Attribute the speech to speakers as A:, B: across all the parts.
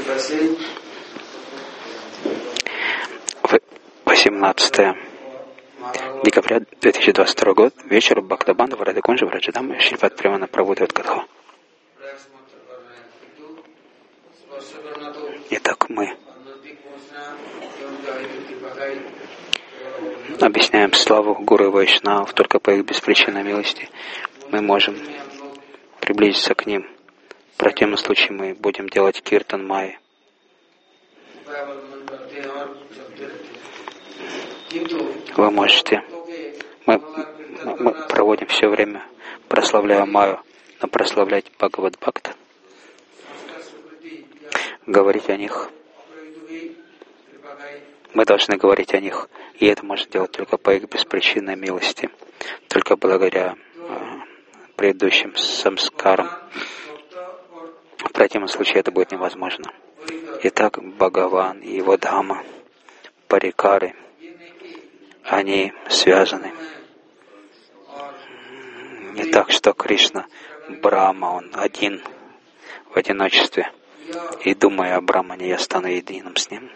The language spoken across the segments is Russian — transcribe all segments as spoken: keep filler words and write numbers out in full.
A: восемнадцатое декабря две тысячи двадцать второго года, вечер Бхактабанда в Радхакунджи в Раджадаме, Шрипад Премана Прабхупада Катха. Итак, мы объясняем славу Гуру и Вайшнав только по их беспричинной милости. Мы можем приблизиться к ним. В противном случае мы будем делать киртан майи. Вы можете. Мы, мы проводим все время, прославляя майю, но прославлять Бхагавад Бхакта, говорить о них. Мы должны говорить о них, и это можно делать только по их беспричинной милости, только благодаря э, предыдущим самскарам. В противном случае это будет невозможно. Итак, Бхагаван и его Дхама, парикары, они связаны. Не так, что Кришна, Брахма, он один в одиночестве. И думая о Брахмане, я стану единым с ним.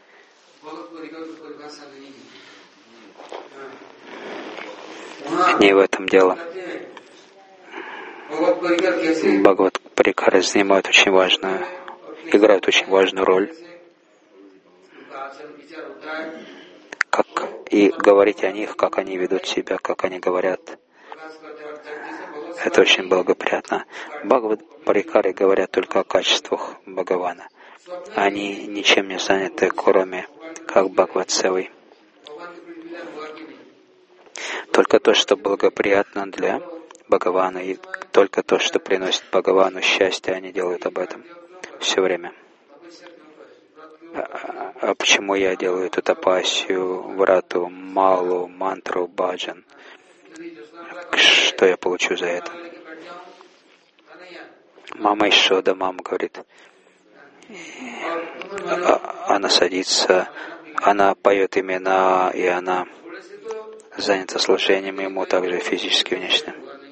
A: Не в этом дело. Бхагават парикары занимают очень важную, играют очень важную роль. Как и говорить о них, как они ведут себя, как они говорят. Это очень благоприятно. Бхагават парикары говорят только о качествах Бхагавана. Они ничем не заняты, кроме как Бхагават Севой. Только то, что благоприятно для Бхагавана, и только то, что приносит Бхагавану счастье, они делают об этом все время. А, а почему я делаю эту тапасию, врату, малу, мантру, баджан? Что я получу за это? Мама Ишода, мама говорит, она садится, она поет имена, и она занята служением ему также физически и внешне.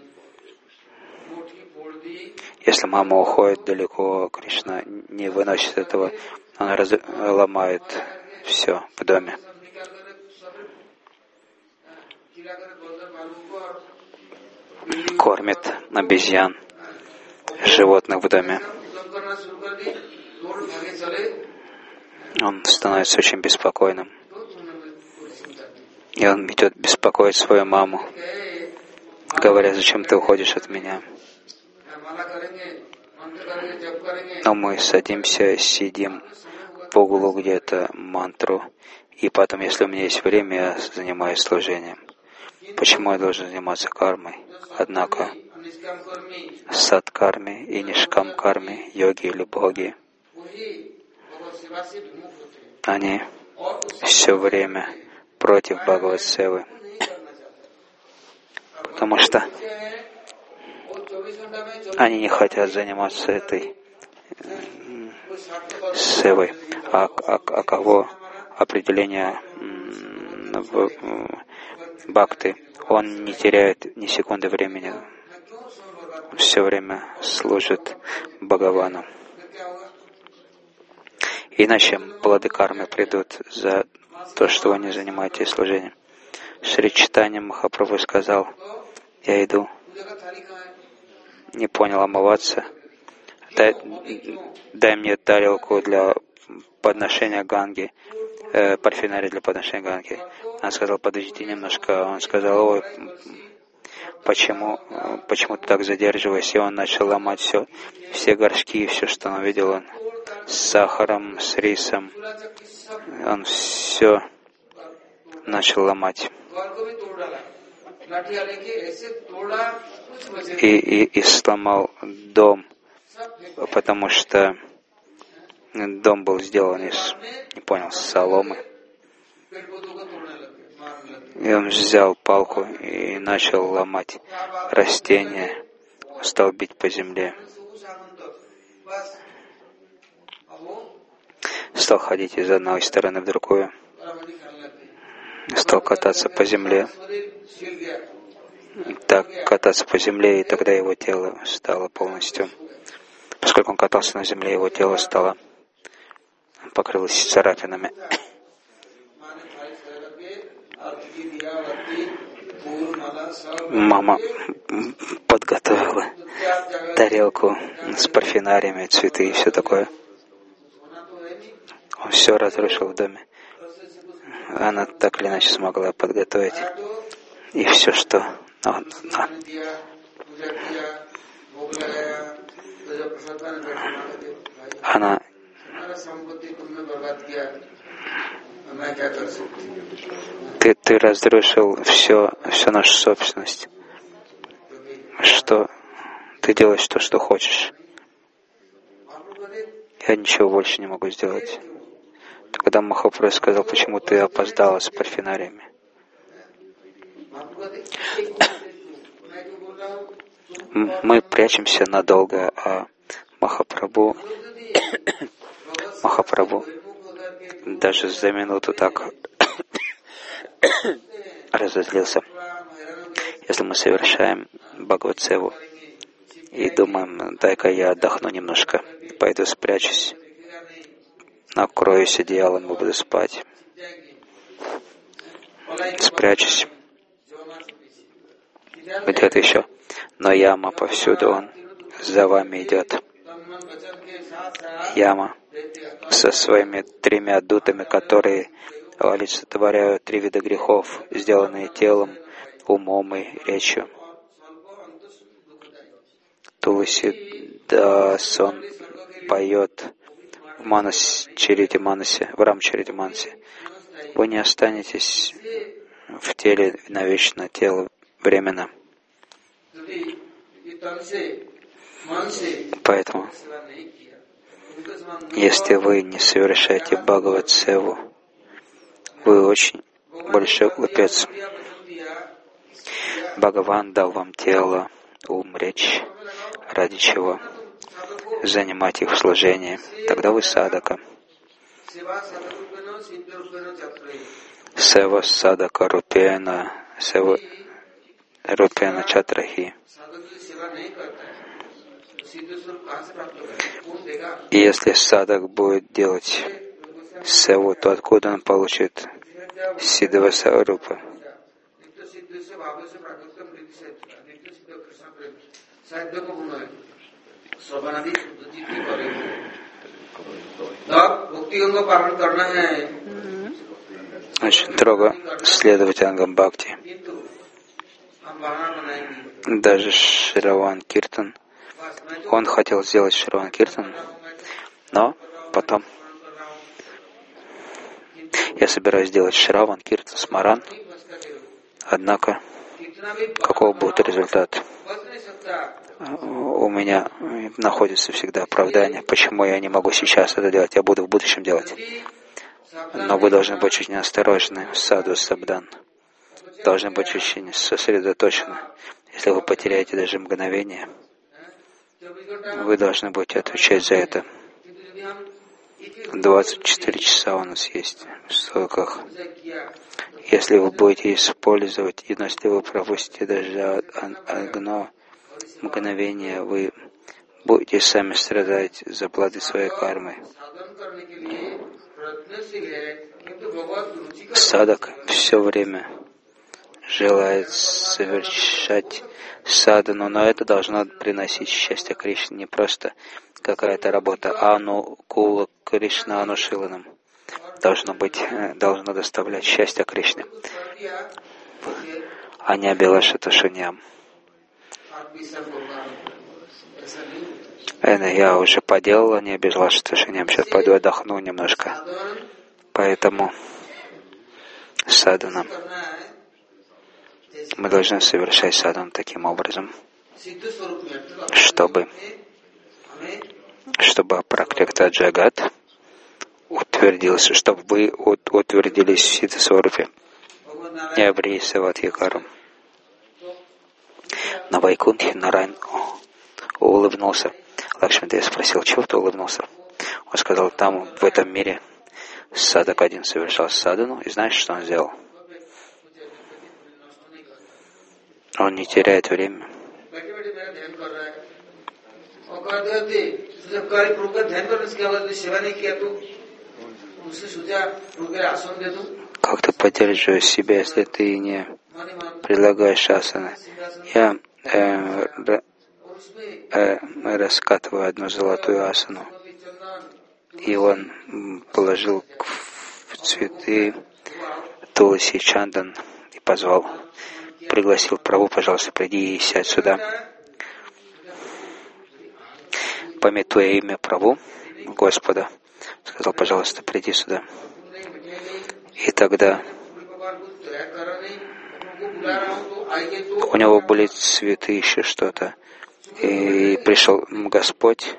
A: Если мама уходит далеко, Кришна не выносит этого, она раз... ломает все в доме. Кормит обезьян, животных в доме. Он становится очень беспокойным. И он идет беспокоить свою маму, говоря, зачем ты уходишь от меня. Но мы садимся, сидим в углу где-то мантру, и потом, если у меня есть время, я занимаюсь служением. Почему я должен заниматься кармой? Однако садкарми и нишкам-карми, йоги или боги, они все время против Бхагават Севы, потому что они не хотят заниматься этой севой. А, а, а кого определение в бхакты? Он не теряет ни секунды времени, все время служит Бхагавану. Иначе плоды кармы придут за то, что вы не занимаетесь служением. Шри Чайтанья Махапрабху сказал, я иду, не понял омываться, дай, дай мне тарелку для подношения Ганги, э, парфюмерии для подношения Ганги. Он сказал, подождите немножко. Он сказал, ой, почему, почему ты так задерживаешься? И он начал ломать все, все горшки, все, что он видел, он с сахаром, с рисом. Он все начал ломать. И, и, и сломал дом, потому что дом был сделан из, не понял, соломы. И он взял палку и начал ломать растения, стал бить по земле. Стал ходить из одной стороны в другую. Стал кататься по земле. Так кататься по земле, и тогда его тело стало полностью... Поскольку он катался на земле, его тело стало покрылась царапинами. Мама подготовила тарелку с парфенариями, цветы и все такое. Он все разрушил в доме. Она так или иначе смогла подготовить. И все, что он, он. Она Ты, ты разрушил все, всю нашу собственность. Что ты делаешь то, что хочешь. Я ничего больше не могу сделать. Когда Махапрабху сказал, почему ты опоздала с парфенариями. Мы прячемся надолго, а Махапрабху, Махапрабху даже за минуту так разозлился. Если мы совершаем Бхагават-севу и думаем, дай-ка я отдохну немножко, пойду спрячусь, накроюсь одеялом и буду спать, спрячусь где-то еще. Но Яма повсюду, он за вами идет. Яма со своими тремя дутами, которые олицетворяют три вида грехов, сделанные телом, умом и речью. Туласидас, он поет в Манас Чарити Манасе, в Рам Чарити Манасе. Вы не останетесь в теле навечно, тело временно. Поэтому, если вы не совершаете Бхагават-севу, вы очень большой глупец. Бхагаван дал вам тело, ум, речь, ради чего? Занимать их в служении. Тогда вы садака. Сева садака рупена, сева рупена чатрахи. И если садак будет делать севу, то откуда он получит сиддхава сварупа? Очень строго следовать ангам бхакти. Даже Шраван Киртан, он хотел сделать Шраван Киртан, но потом я собираюсь сделать Шраван Киртан Смаран, однако каков будет результат? У меня находится всегда оправдание, почему я не могу сейчас это делать, я буду в будущем делать. Но вы должны быть очень осторожны, саду сабдан. Должны быть очень сосредоточены. Если вы потеряете даже мгновение, вы должны будете отвечать за это. двадцать четыре часа у нас есть в стойках. Если вы будете использовать, и если вы пропустите даже одно мгновение, вы будете сами страдать за плоды своей кармы. Садак все время желает совершать садану, но это должно приносить счастье Кришне, не просто какая-то работа, а ану кула Кришна анушиланам. Должно быть, должно доставлять счастье Кришне, а не Абилаша Тушаньям. Это я уже поделала, не Абилаша Тушаньям, сейчас пойду отдохну немножко. Поэтому садана. Мы должны совершать садану таким образом, чтобы, чтобы Пракрити Джагат утвердился, чтобы вы утвердились в Сиддха Сварупе, не обрели Саватхикару. На Вайкунтхе Нарайн улыбнулся. Лакшмидев спросил, чего ты улыбнулся? Он сказал, там, в этом мире, садак один совершал садану, и знаешь, что он сделал? Он не теряет время. Как ты поддерживаешь себя, если ты не предлагаешь асаны? Я э, э, раскатываю одну золотую асану, и он положил в цветы Туласи Чандан и позвал, пригласил Прабху, пожалуйста, приди и сядь сюда. Памятуя имя Прабху, Господа, сказал, пожалуйста, приди сюда. И тогда у него были цветы, еще что-то. И пришел Господь,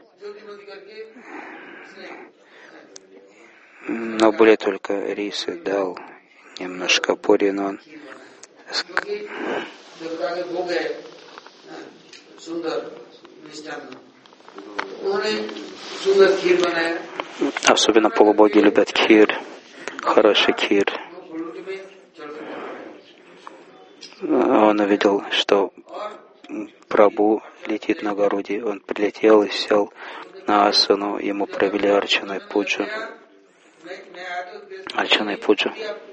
A: но были только рисы, дал немножко пури, но он особенно полубоги любят кир, хороший кир. Он увидел, что Прабху летит на Гаруди. Он прилетел и сел на асану. Ему провели арчану и пуджу. Арчану и пуджу.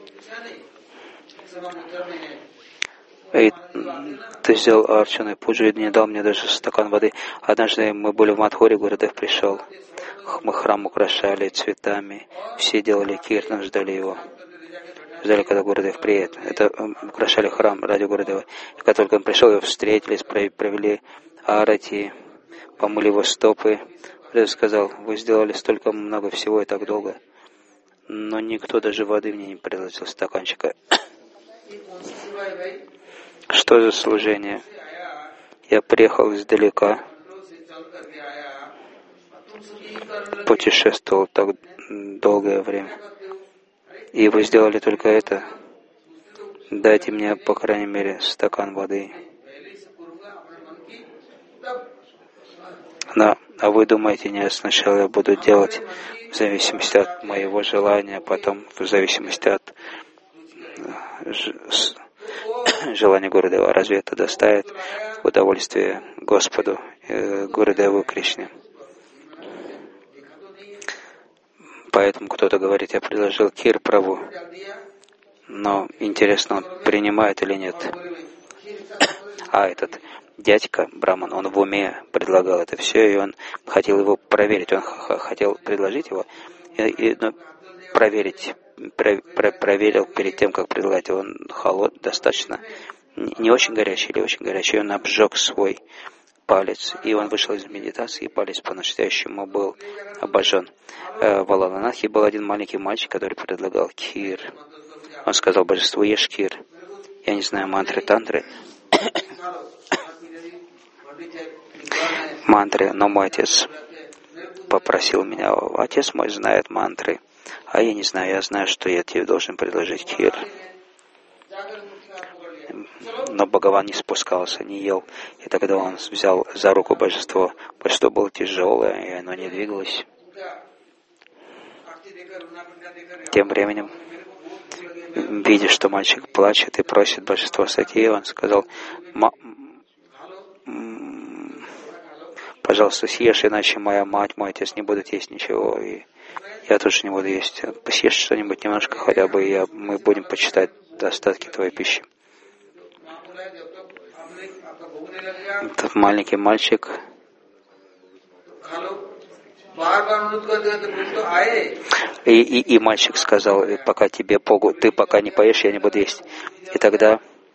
A: И ты сделал арчану и пуджу и не дал мне даже стакан воды. Однажды мы были в Мадхуре, Гурудев пришел. Мы храм украшали цветами. Все делали киртан, ждали его. Ждали, когда Гурудев приедет. Это украшали храм ради Гурудева. И как только он пришел, его встретились, провели арати, помыли его стопы. Гурудев сказал, вы сделали столько много всего и так долго, но никто даже воды мне не предложил стаканчика. Что за служение? Я приехал издалека, путешествовал так долгое время. И вы сделали только это. Дайте мне, по крайней мере, стакан воды. Да. А вы думаете, нет, сначала я буду делать в зависимости от моего желания, потом в зависимости от желания Гурудева. Разве это доставит удовольствие Господу, Гурудеву Кришне? Поэтому кто-то говорит, я предложил кир Прабху, но интересно, он принимает или нет. А этот дядька, Браман, он в уме предлагал это все, и он хотел его проверить, он хотел предложить его, и, и ну, проверить, про, про, проверил перед тем, как предлагать его. Он холод, достаточно, не очень горячий или очень горячий, он обжег свой палец, и он вышел из медитации, и палец по-настоящему был обожжен. В Алананахе был один маленький мальчик, который предлагал кир. Он сказал, божеству, ешь кир. Я не знаю мантры тантры, мантры, но мой отец попросил меня, отец мой знает мантры, а я не знаю, я знаю, что я тебе должен предложить кир. Но Бхагаван не спускался, не ел. И тогда он взял за руку божество. Божество было тяжелое, и оно не двигалось. Тем временем, видя, что мальчик плачет и просит божество сойти, он сказал, пожалуйста, съешь, иначе моя мать, мой отец не будут есть ничего, и я тоже не буду есть. Съешь что-нибудь немножко хотя бы, и я, мы будем почитать остатки твоей пищи. Этот маленький мальчик и, и, и мальчик сказал, пока тебе погу, ты пока не поешь, я не буду есть. И тогда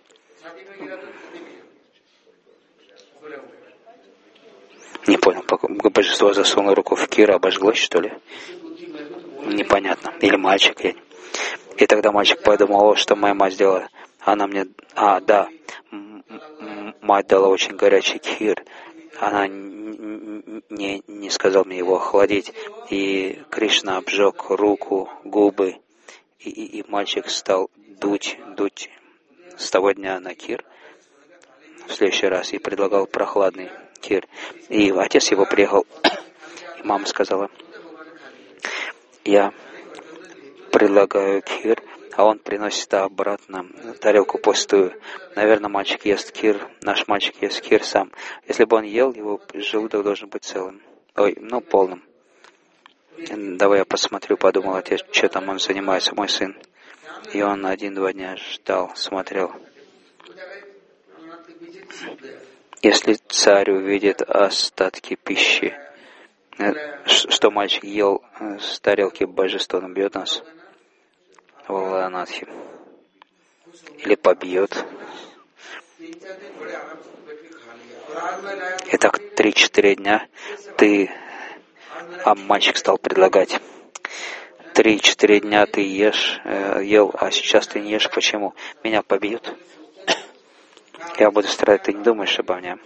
A: не понял, божество засунуло руку в кир, обожглось, что ли? Непонятно. Или мальчик. Я... И тогда мальчик подумал, что моя мать сделала. Она мне... А, да. Мать дала очень горячий кир. Она не, не сказала мне его охладить. И Кришна обжег руку, губы. И, и, и мальчик стал дуть, дуть с того дня на кир в следующий раз и предлагал прохладный кир. И отец его приехал, и мама сказала, я предлагаю кир, а он приносит обратно тарелку пустую. Наверное, мальчик ест кир, наш мальчик ест кир сам. Если бы он ел, его желудок должен быть целым. Ой, ну, полным. Давай я посмотрю, подумал отец, что там он занимается, мой сын. И он один-два дня ждал, смотрел. Если царь увидит остатки пищи, что мальчик ел с тарелки божества, он бьет нас в Варанатхи или побьет. Итак, три-четыре дня ты, а мальчик стал предлагать. Три-четыре дня ты ешь, э, ел, а сейчас ты не ешь. Почему? Меня побьют. Я буду страдать. Ты не думаешь обо мне?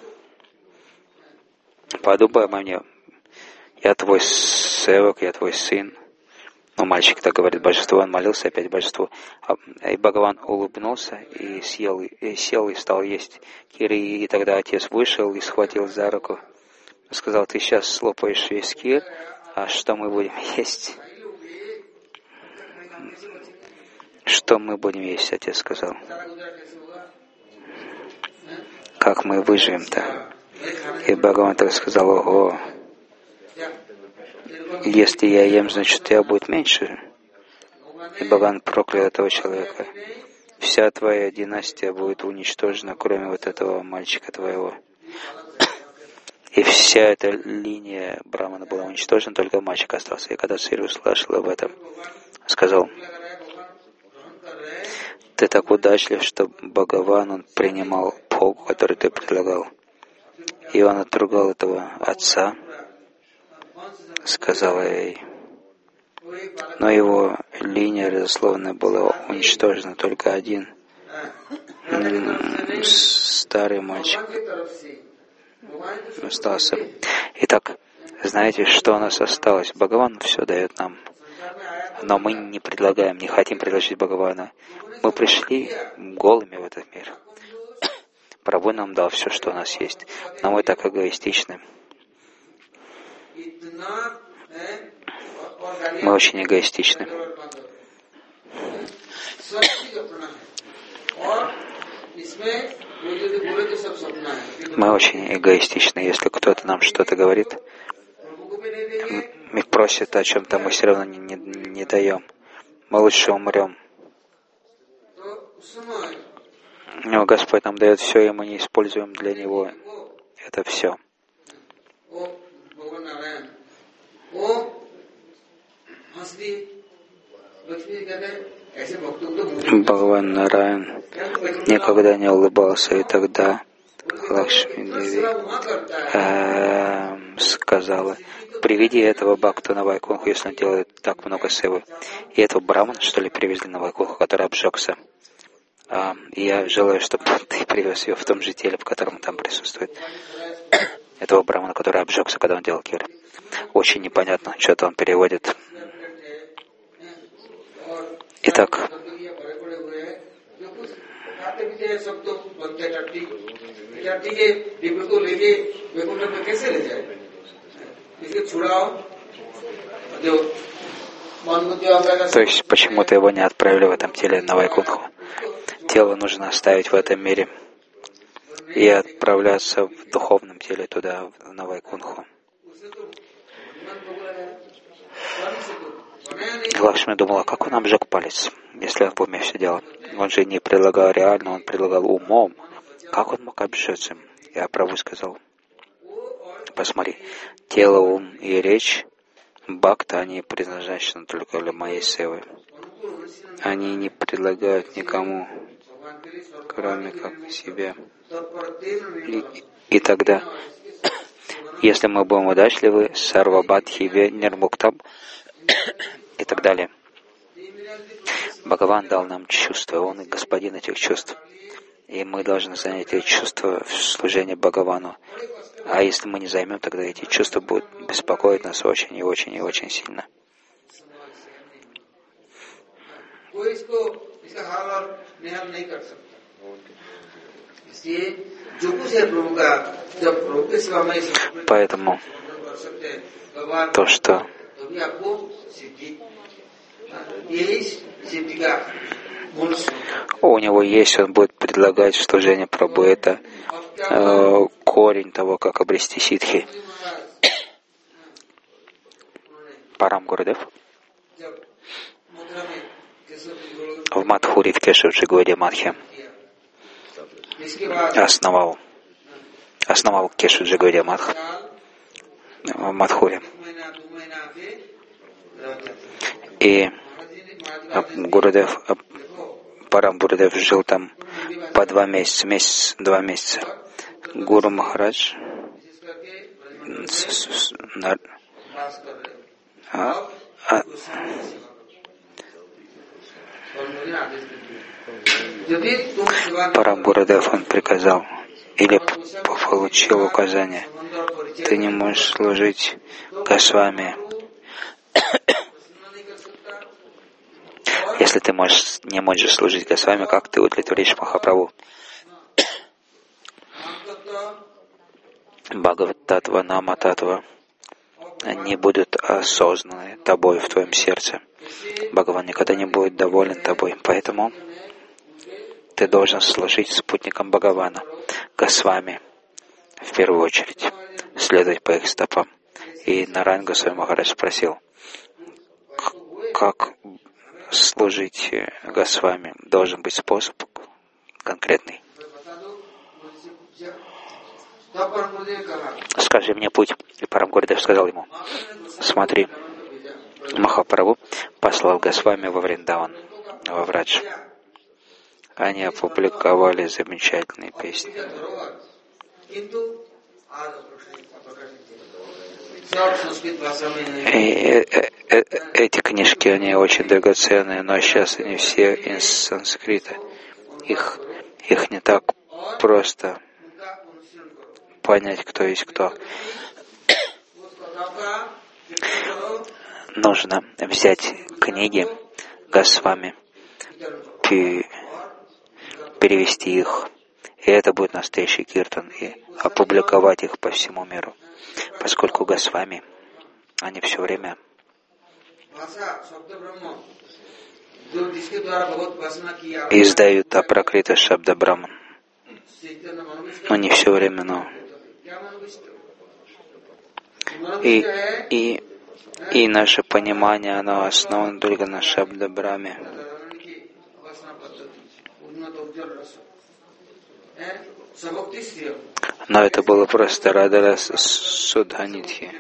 A: Подумай обо мне. Я твой севак, я твой сын. Но мальчик так говорит божеству, он молился опять божеству. И Бхагаван улыбнулся и съел, и сел и стал есть кири. И тогда отец вышел и схватил за руку. Сказал, ты сейчас слопаешь весь кир, а что мы будем есть? Что мы будем есть, отец сказал. Как мы выживем-то? И Бхагаван так сказал, ого, если я ем, значит, тебя будет меньше. И Бхагаван проклял этого человека. Вся твоя династия будет уничтожена, кроме вот этого мальчика твоего. И вся эта линия Брамана была уничтожена, только мальчик остался. И когда царь услышал об этом, сказал, ты так удачлив, что Бхагаван, он принимал богу, который ты предлагал. И он отругал этого отца, сказала ей. Но его линия родословная была уничтожена, только один старый мальчик остался. Итак, знаете, что у нас осталось? Бхагаван все дает нам. Но мы не предлагаем, не хотим предложить Бхагавана. Мы пришли голыми в этот мир. Прабху нам дал все, что у нас есть. Но мы так эгоистичны. Мы очень эгоистичны. Мы очень эгоистичны. Если кто-то нам что-то говорит, и просит о чем-то, мы все равно не, не, не даем. Мы лучше умрем. Но Господь нам дает все, и мы не используем для Него это все. Бхагаван Нараян никогда не улыбался, и тогда Лакшми Деви э, сказала, приведи этого бхакта на Вайкунху, если он делает так много севы. И этого брамана, что ли, привезли на Вайкунху, который обжегся. А, и я желаю, чтобы ты привез ее в том же теле, в котором он там присутствует. Этого брамана, который обжегся, когда он делал кир. Очень непонятно, что-то он переводит. Итак, то есть почему-то его не отправили в этом теле на Вайкунху. Тело нужно оставить в этом мире и отправляться в духовном теле туда, на Вайкунху. Лакшми думала, как он обжег палец, если он в уме все делал. Он же не предлагал реально, он предлагал умом. Как он мог обжечь им? Я Прабху сказал, посмотри, тело, ум и речь, бхакта, они предназначены только для моей севы. Они не предлагают никому, кроме как себе. И, и тогда, если мы будем удачливы, сарвабадхи нирмуктам и так далее. Бхагаван дал нам чувства, Он и господин этих чувств. И мы должны занять эти чувства в служении Бхагавану. А если мы не займем, тогда эти чувства будут беспокоить нас очень и очень и очень сильно. Поэтому то, что у него есть, он будет предлагать служение Прабху. Это э, корень того, как обрести ситхи. Парам Гурудев в Мадхуре, в Кешавджи Гауди Мадхе основал, основал Кешавджи Гауди Мадх в Мадхуре. И Гурудев, Парам Гурудев жил там по два месяца, месяц, два месяца. Гуру Махарадж а, а, Парам Гурудев, он приказал или получил указание: ты не можешь служить Госвами. Если ты можешь, не можешь служить Госвами, как ты удовлетворишь Махапрабху? Бхагават Татва, Нама Татва, они будут осознаны тобой в твоем сердце. Бхагаван никогда не будет доволен тобой, поэтому ты должен служить спутникам Бхагавана, Госвами, в первую очередь, следовать по их стопам. И Нараян Госвами Махарадж спросил, как служить Госвами? Должен быть способ конкретный. Скажи мне путь. И Парам Гурудев сказал ему: смотри, Махапрабху послал Госвами во Вриндаван, во Врадж. Они опубликовали замечательные песни. И эти книжки, они очень драгоценные, но сейчас они все из санскрита. Их, их не так просто понять, кто есть кто. Нужно взять книги Госвами, перевести их, и это будет настоящий киртан, и опубликовать их по всему миру. Поскольку Госвами, они все время издают Апракрита Шабда Браман. Но не все время, но и, и, и наше понимание, оно основано только на Шабда Браме. Но это было просто Радарас Судханитхи.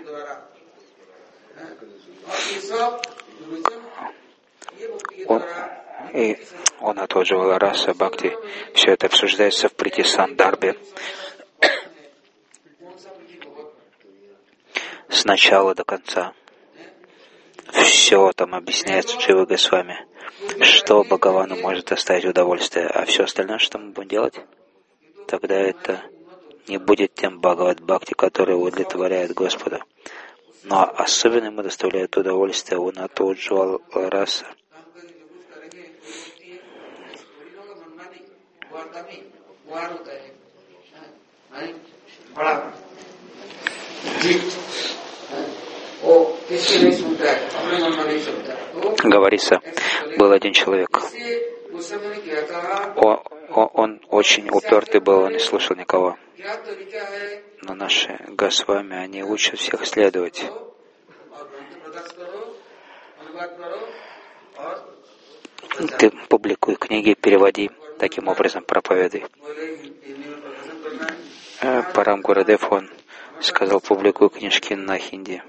A: Он, и он отодживал раса Бхакти. Все это обсуждается в Прити Сандарбе. С начала до конца. Все там объясняется Джива Госвами, что Бхагавану может доставить удовольствие, а все остальное, что мы будем делать, тогда это не будет тем Бхагават Бхакти, который удовлетворяет Господа. Но особенно ему доставляет удовольствие он отодживал раса. Говорится, был один человек. Он, он очень упертый был, он не слушал никого. Но наши Госвами, они учат всех следовать. Ты публикуй книги, переводи, таким образом проповедуй. Парам Гурудев, он сказал, публикуй книжки на хинди.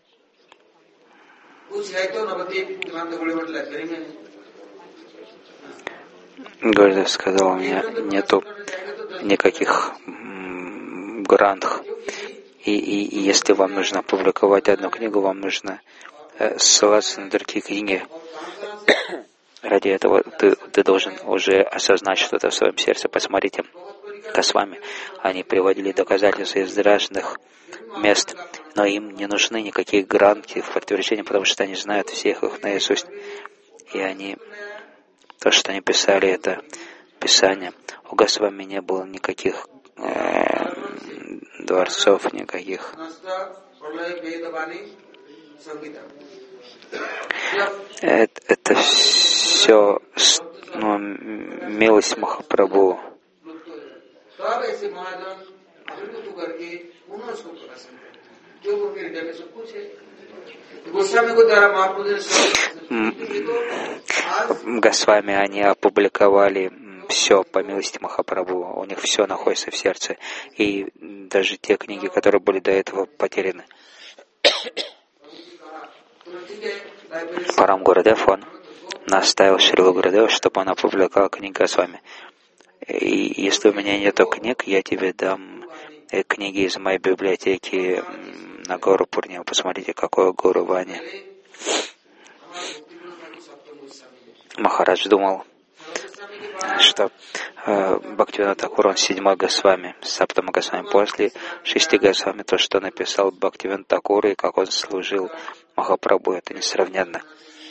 A: Гурудев сказал, у меня нету никаких грантов. И, и, и если вам нужно публиковать одну книгу, вам нужно э, ссылаться на другие книги. Ради этого ты, ты должен уже осознать что-то в своем сердце. Посмотрите, Госвами, они приводили доказательства из разных мест, но им не нужны никакие гранты в подтверждение, потому что они знают всех их наизусть. И они, то, что они писали, это Писание. У Госвами не было никаких э, дворцов, никаких. Это, это все, ну, милость Махапрабху. Госвами, они опубликовали все по милости Махапрабху, у них все находится в сердце, и даже те книги, которые были до этого потеряны. Парам Гурудев, он наставил Шрилу Гурудева, чтобы он опубликовал книги Госвами. И если у меня нету книг, я тебе дам книги из моей библиотеки на гору Пурниму. Посмотрите, какое Гуру Вани. Махарадж думал, что э, Бхактивинода Тхакур, он седьмой Госвами, Саптама Госвами, после шести Госвами, то, что написал Бхактивинода Тхакур и как он служил Махапрабху, это несравненно.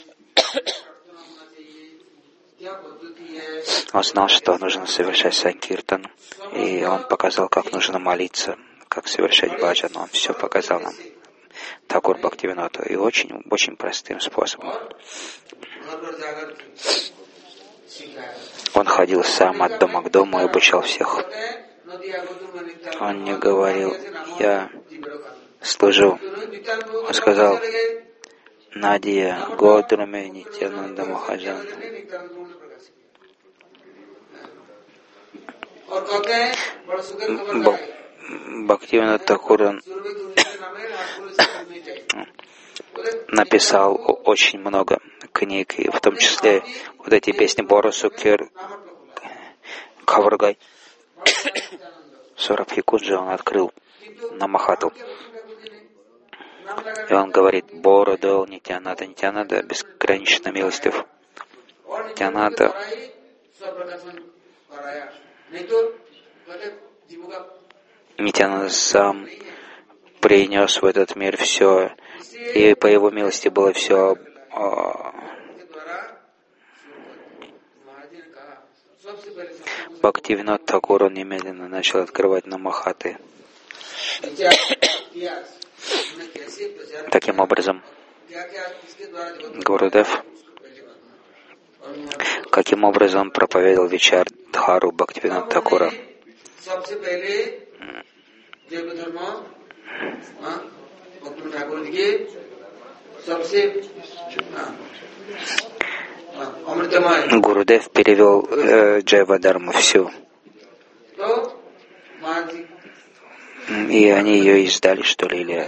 A: Он знал, что нужно совершать санкиртан, и он показал, как нужно молиться, как совершать баджан. Он все показал нам, Тхакур Бхактивинода, и очень, очень простым способом. Он ходил сам от дома к дому и обучал всех. Он не говорил, я служу. Он сказал, Надия Годраме Нитянанда Махаджан. Бхактивинода Тхакур написал очень много книг, и в том числе вот эти песни Борусу, Кир, Каваргай, Сораб Якунджа он открыл на Махату. И он говорит, Бородол, Нитянада, Нитянада бесконечно милостив. Нитянада Нитянада сам принес в этот мир все, и по его милости было все. Бхактивинода Тхакур, он немедленно начал открывать на Махаты. Таким образом, Гурудев, каким образом проповедовал Вичар Дхару Бхактивинода Тхакура. Гурудев перевел э, Джайва-дарму всю. И они ее издали, что ли, или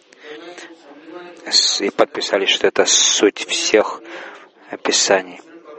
A: и подписали, что это суть всех описаний.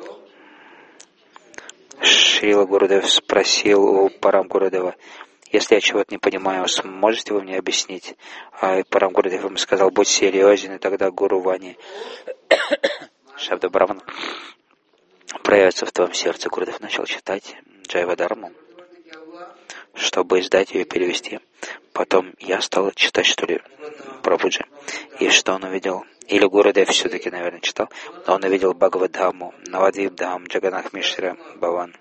A: Шрила Гурудев спросил у Парам Гурудева, если я чего-то не понимаю, сможете вы мне объяснить? А Парам Гурудев ему сказал, будь серьезен, и тогда Гуру Вани Шабда Браман проявится в твоем сердце. Гурудев начал читать Джайва-дарму, чтобы издать ее и перевести. Потом я стал читать, что ли, Прабхуджи. И что он увидел? Или Гурудев все-таки, наверное, читал, но он увидел Бхагаваддхаму, Навадвипдхам, Джаганнах Мишра, Бхаван.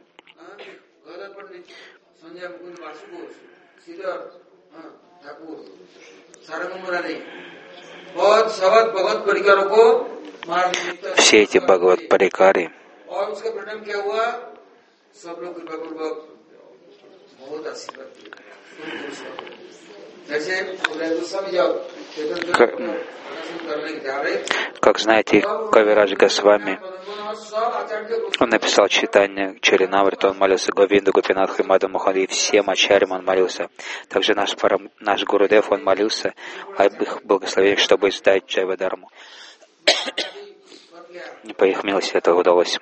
A: Все эти Бхагават Парикари, как, как знаете, Кавирадж Госвами, он написал читание Чаринамрита, он молился Говинду, Гопинатху и Маду Мухаду, и всем ачарьям он молился. Также наш, наш Гурудев, он молился об их благословении, чтобы издать Джайва-дарму. И по их милости это удалось.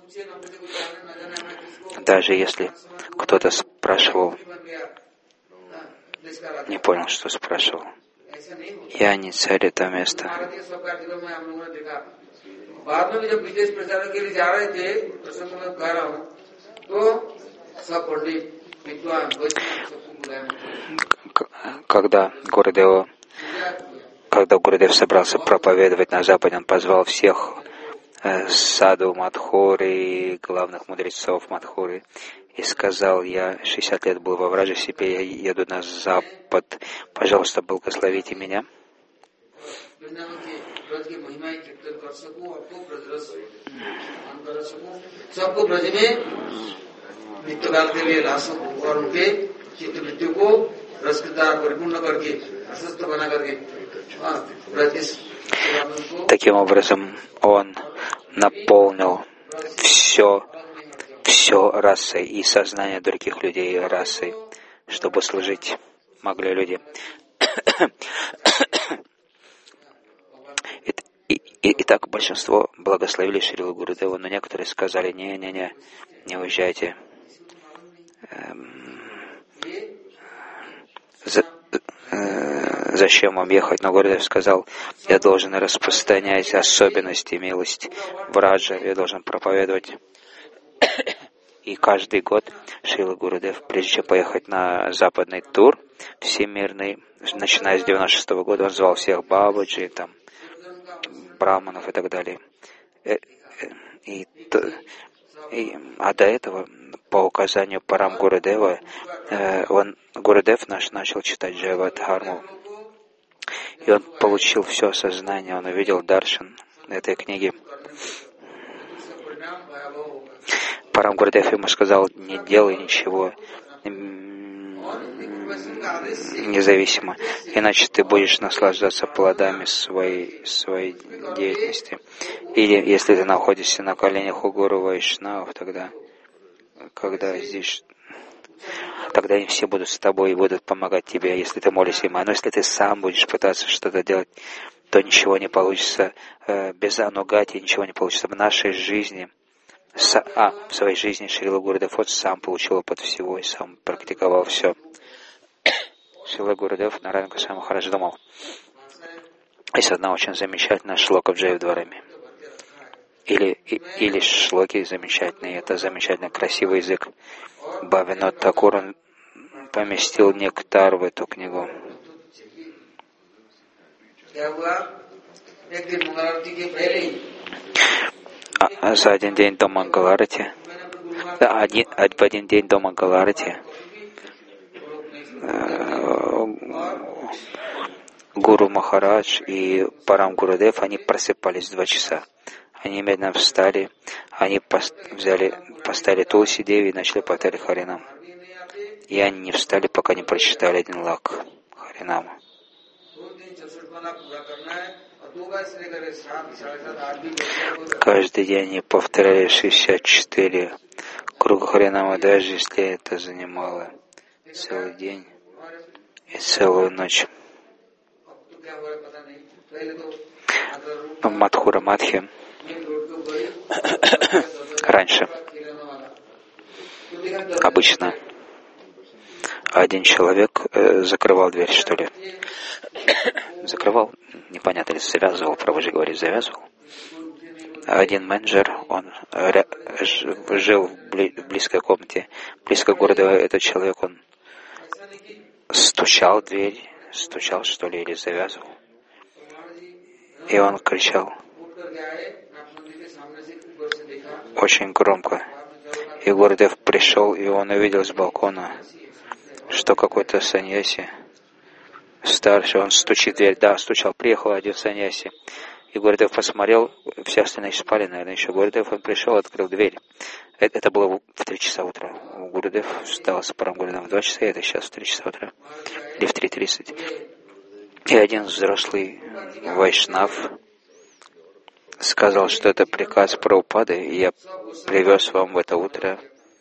A: Даже если кто-то спрашивал, не понял, что спрашивал. Я не царь, это место. Когда Гурудев, когда Гурудев собрался проповедовать на Западе, он позвал всех э, саду Мадхуры, главных мудрецов Мадхуры, и сказал, я шестьдесят лет был во Враджасипе, я еду на Запад, пожалуйста, благословите меня. Таким образом, он наполнил все, все расой и сознание других людей расой, чтобы служить могли люди. И, и, и, и так большинство благословили Шрилу Гурудеву, но некоторые сказали: не-не-не, не уезжайте. Эм, за, э, зачем вам ехать? Но Гурудев сказал: я должен распространять особенности, милость Враджа, я должен проповедовать. И каждый год Шрила Гурудев, прежде чем поехать на западный тур всемирный, начиная с девяносто шестого года, он звал всех Бабаджи, там, браманов и так далее. И, и, а до этого, по указанию Парам Гурудева, он, Гурудев наш начал читать Джайавадхарму. И он получил все сознание, он увидел даршан этой книги. Парам Гурудев ему сказал: не делай ничего независимо, иначе ты будешь наслаждаться плодами своей, своей деятельности. Или если ты находишься на коленях у Гуру Вайшнавов, тогда, когда здесь, тогда они все будут с тобой и будут помогать тебе, если ты молишься им. Но если ты сам будешь пытаться что-то делать, то ничего не получится. Без анугати ничего не получится. В нашей жизни, а в своей жизни Шрила Гурудев сам получил опыт всего и сам практиковал все. Шрила Гурудев Нараяна Госвами Махарадж думал. Есть одна очень замечательная шлока в Джайавадхарме. Или, или шлоки замечательные. Это замечательно красивый язык. Бхавинод Такур, он поместил нектар в эту книгу. А, а за один день до Мангаларати, да, один, в один день до Мангаларати, Гуру Махарадж и Парам Гурудев, они просыпались в два часа. Они медленно встали, они пост- взяли, поставили Тулси Деви и начали повторять Харинам. И они не встали, пока не прочитали один лак Харинама. Каждый день они повторяли шестьдесят четыре круга Харинама, даже если это занимало целый день и целую ночь. В Мадхура Мадхе раньше обычно один человек э, закрывал дверь, что ли. Закрывал, непонятно ли, завязывал, Прабхуджи говорит, завязывал. Один менеджер, он ря- жил в, бли- в близкой комнате, близко к городу. Этот человек, он стучал в дверь, стучал, что ли, или завязывал. И он кричал очень громко. И Гурудев пришел, и он увидел с балкона, что какой-то саньяси старший, он стучит в дверь. Да, стучал, приехал один саньяси. И Гурудев посмотрел, все остальные спали, наверное, еще. Гурудев, он пришел, открыл дверь. Это, это было в три часа утра. Гурудев встал с Парам Гурудевом в два часа, это сейчас в три часа утра. Или в три тридцать. И один взрослый вайшнав сказал, что это приказ Прабхупады, и я привез вам в это утро.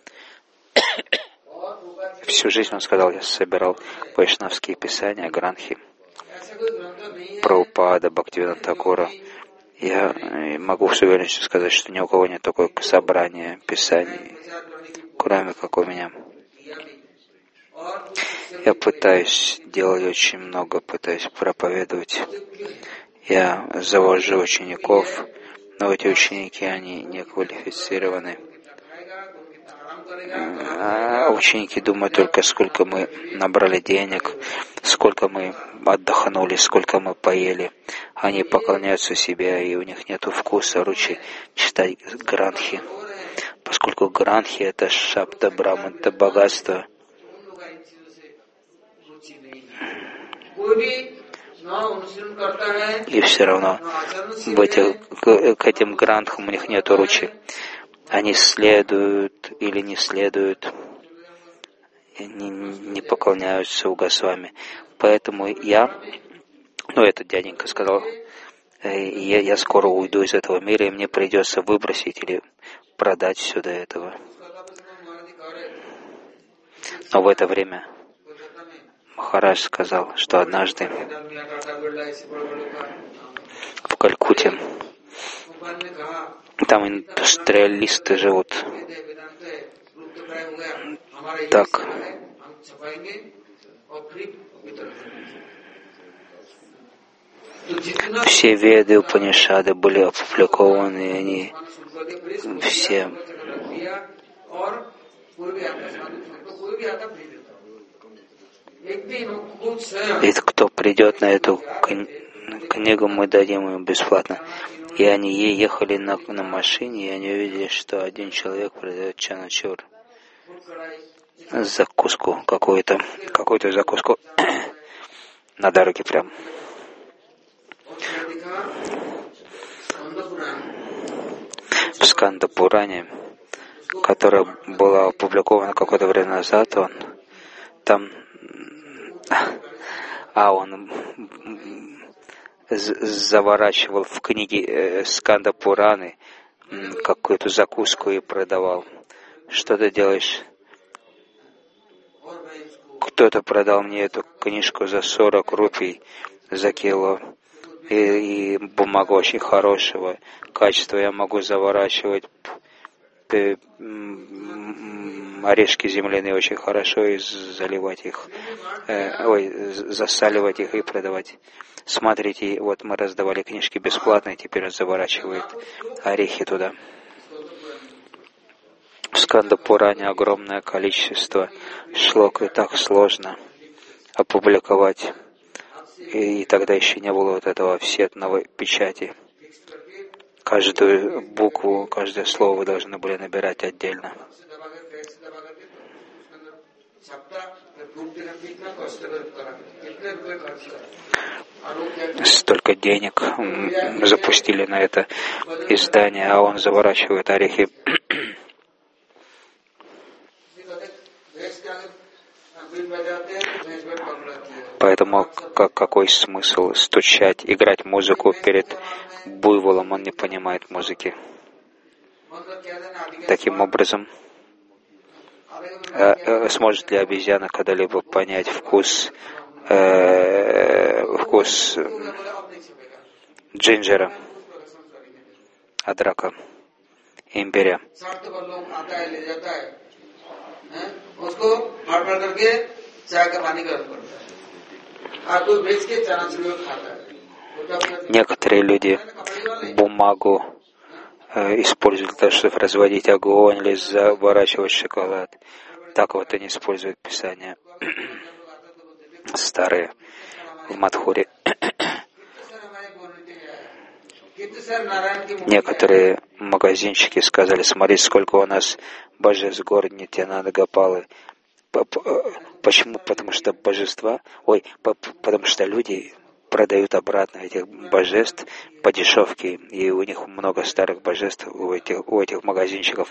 A: Всю жизнь, он сказал, я собирал вайшнавские писания, гранхи, Прабхупада, Бхактивинода Такура. Я могу с уверенностью сказать, что ни у кого нет такое собрание писаний, кроме как у меня. Я пытаюсь делать очень много, пытаюсь проповедовать. Я завожу учеников, но эти ученики, они не квалифицированы. А ученики думают только, сколько мы набрали денег, сколько мы отдохнули, сколько мы поели. Они поклоняются себе, и у них нет вкуса, ручи читать гранхи. Поскольку гранхи — это шабда браман, это богатство. И все равно в этих, к, к этим гранхам у них нет ручи. Они следуют или не следуют, не, не поклоняются у Госвами. Поэтому я, ну этот дяденька сказал, я, я скоро уйду из этого мира, и мне придется выбросить или продать все до этого. Но в это время Махарадж сказал, что однажды в Калькутте там индустриалисты живут так. Все Веды, Упанишады были опубликованы, и они все. И кто придет на эту книгу, мы дадим ему бесплатно. И они ехали на, на машине, и они увидели, что один человек продает чаначур, закуску какую-то, какую-то закуску на дороге прям. В Сканда-Пуране, которая была опубликована какое-то время назад, он там, а он заворачивал в книги Сканда-Пураны какую-то закуску и продавал. Что ты делаешь? Кто-то продал мне эту книжку за сорок рупий за кило. И, и бумага очень хорошего качества. Я могу заворачивать орешки земляные очень хорошо и заливать их, э, ой, засаливать их и продавать. Смотрите, вот мы раздавали книжки бесплатно, теперь он заворачивает орехи туда. В Сканда-Пуране огромное количество шлок, и так сложно опубликовать. И, и тогда еще не было вот этого всеотной печати. Каждую букву, каждое слово вы должны были набирать отдельно. Столько денег запустили на это издание, а он заворачивает орехи. Поэтому как, какой смысл стучать, играть музыку перед буйволом, он не понимает музыки. Таким образом, э, сможет ли обезьяна когда-либо понять вкус, э, вкус джинджера, адрака, имбиря? Некоторые люди бумагу э, используют для того, чтобы разводить огонь или заворачивать шоколад. Так вот они используют Писание старые в Мадхуре. Некоторые магазинчики сказали: смотри, сколько у нас божеств гор Нитьянанда Гопалы. Почему? Потому что божества, ой, потому что люди продают обратно этих божеств по дешевке, и у них много старых божеств у этих, у этих магазинчиков.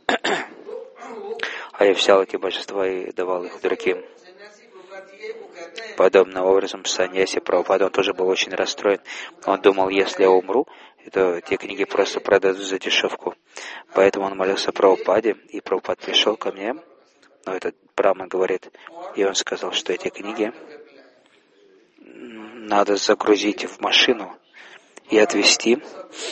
A: А я взял эти божества и давал их другим. Подобным образом саньяси Прабхупада, он тоже был очень расстроен. Он думал, если я умру, то эти книги просто продадут за дешевку. Поэтому он молился Прабхупаде, и Прабхупад пришел ко мне. Но этот Брахман говорит, и он сказал, что эти книги надо загрузить в машину и отвезти.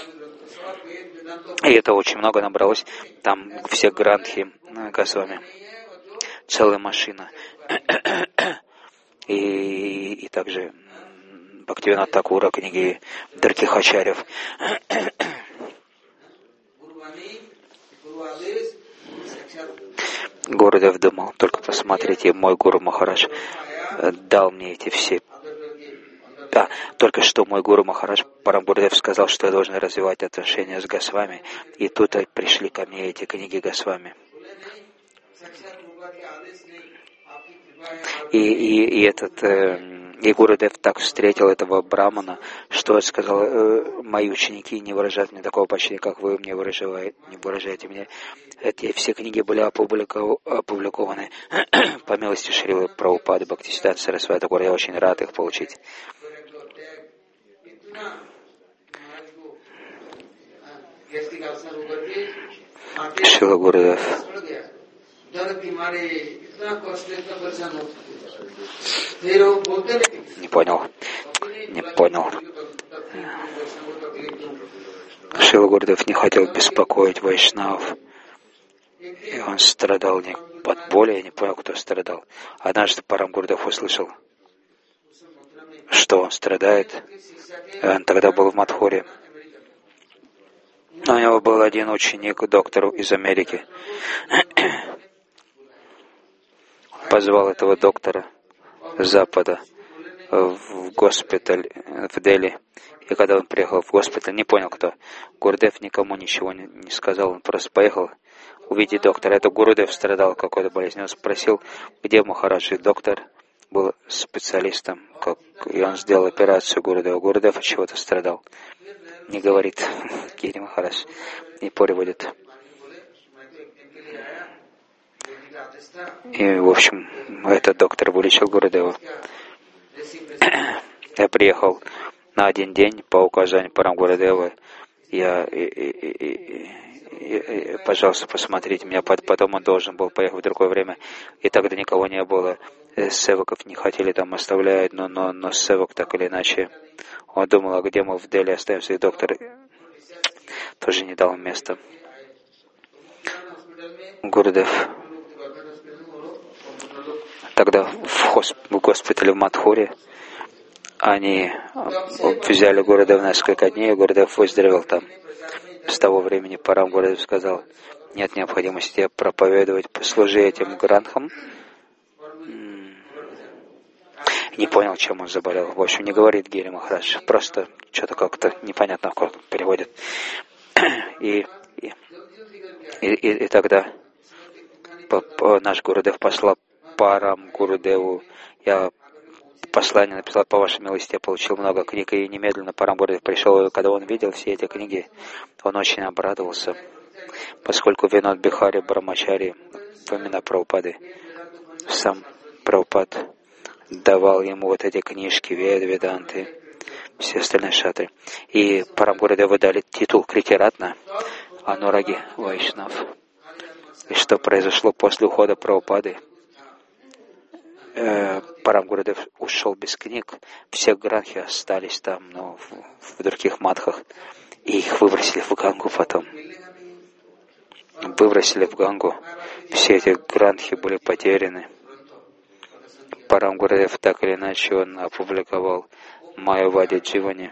A: И это очень много набралось. Там все грантхи Госвами. Целая машина. И, и также Бхактивинода Такура, книги Даркихачарьев. Гурудев думал, только посмотрите, мой Гуру Махарадж дал мне эти все. Да, только что мой Гуру Махарадж Парам Гурудев сказал, что я должен развивать отношения с Госвами, и тут пришли ко мне эти книги Госвами. И, и, и этот э, и Гурудев так встретил этого брамана, что сказал: э, мои ученики не выражают мне такого почтения, как вы мне выражаете, не выражаете мне. Эти все книги были опубликованы, опубликованы по милости Шрилы Прабхупады Бхактисиданта Сарасвати Такура. Я очень рад их получить. Шрила Гурудев не понял, не понял. Шрила Гурудев не хотел беспокоить вайшнавов, и он страдал не от боли, я не понял, кто страдал. Однажды Парам Гурудев услышал, что он страдает, и он тогда был в Мадхуре. У него был один ученик, доктор из Америки. Позвал этого доктора с Запада в госпиталь в Дели. И когда он приехал в госпиталь, не понял кто. Гурудев никому ничего не, не сказал, он просто поехал увидеть доктора. Это Гурудев страдал какой-то болезнью. Он спросил, где Махараджи. Доктор был специалистом, как, и он сделал операцию Гурудева. Гурудев от чего-то страдал. Не говорит Гири Махарадж, не переводит. И, в общем, этот доктор вылечил Гурудева. Я приехал на один день по указанию Парам Гурудева. Я, и, и, и, и, и, пожалуйста, посмотрите меня. Потом он должен был поехать в другое время. И тогда никого не было. Севаков не хотели там оставлять, но, но, но севак так или иначе. Он думал, а где мы в Дели остаемся, и доктор тоже не дал места. Гурудев тогда в, хосп... в госпитале в Мадхуре они взяли Гурудева на несколько дней, и Гурудев выздоровел там. С того времени Парам Гурудев сказал, нет необходимости проповедовать, служи этим грантхам. Не понял, чем он заболел. В общем, не говорит Гири Махарадж. Просто что-то как-то непонятно как переводит. И, и, и, и тогда по, по, наш Гурудев послал Парам Гурудеву. Я послание написал, по вашей милости, я получил много книг, и немедленно Парам Гурудев пришел. И когда он видел все эти книги, он очень обрадовался, поскольку Винод Бихари Брамачари, времена Прабхупады, сам Прабхупад давал ему вот эти книжки, Вед, Веданты, все остальные шатры. И Парам Гурудеву дали титул Критиратна, Анураги Вайшнав. И что произошло после ухода Прабхупады? Э, Парам Гурудев ушел без книг, все гранхи остались там, но в, в других мадхах, и их выбросили в Гангу потом. Выбросили в Гангу, все эти гранхи были потеряны. Парам Гурудев так или иначе он опубликовал Майявади Дживани.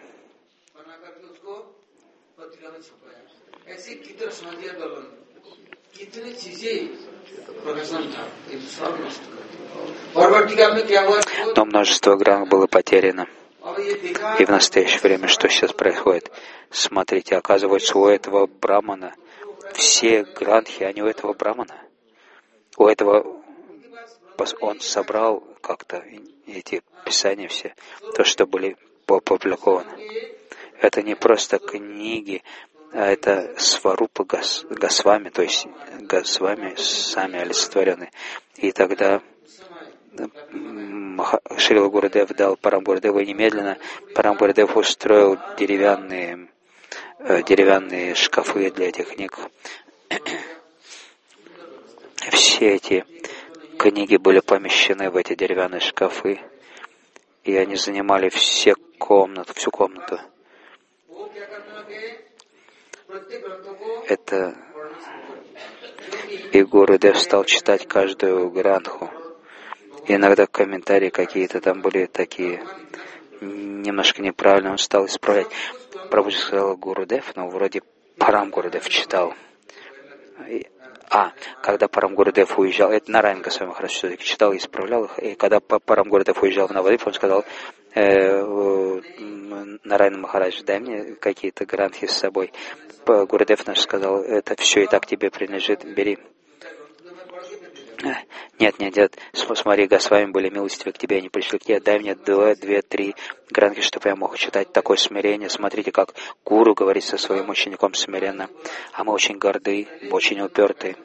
A: Но множество гранх было потеряно. И в настоящее время что сейчас происходит? Смотрите, оказывается, у этого брамана все гранхи, они у этого брамана. У этого он собрал как-то эти писания все, то, что были опубликованы. Это не просто книги, а это сварупа гос, Госвами, то есть Госвами сами олицетворены. И тогда Шрила Гурудев дал Парам Гурудеву, и немедленно Парам Гурудев устроил деревянные, деревянные шкафы для этих книг. Все эти книги были помещены в эти деревянные шкафы, и они занимали все комнату, всю комнату. Это и Гурудев стал читать каждую гранху. Иногда комментарии какие-то там были такие немножко неправильные, он стал исправлять. Прабхупада сказал Гурудев, но вроде Парам Гурудев читал. А, когда Парам Гурудев уезжал, это Нараян Госвами Махарадж все-таки читал и исправлял их, и когда Парам Гурудев уезжал в Навадвип, он сказал, э, Нараян Махарадж, дай мне какие-то гранхи с собой. Гурудев наш сказал, это все и так тебе принадлежит, бери. Нет, нет, нет, смотри, Госвами были милостивы к тебе, они пришли к тебе, дай мне два, две, три гранхи, чтобы я мог читать такое смирение. Смотрите, как гуру говорит со своим учеником смиренно. А мы очень горды, очень уперты.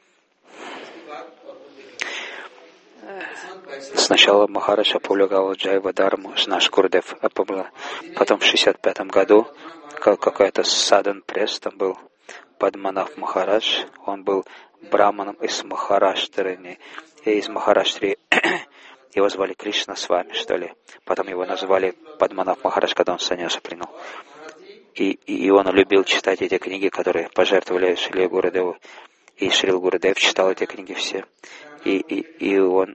A: Сначала Махарадж опубликовал Джайва Дharmu, наш Гурудев опубликовал. Потом в шестьдесят пятом году какая-то Садан пресс там был, Падманав Махарадж, он был браманом из Махараштры, из Махараштры. Его звали Кришна с вами, что ли. Потом его назвали Падманав Махарадж, когда он саньясу принял. И, и он любил читать эти книги, которые пожертвовали Шрила Гурудеву. И Шрила Гурудев читал эти книги все. И, и, и он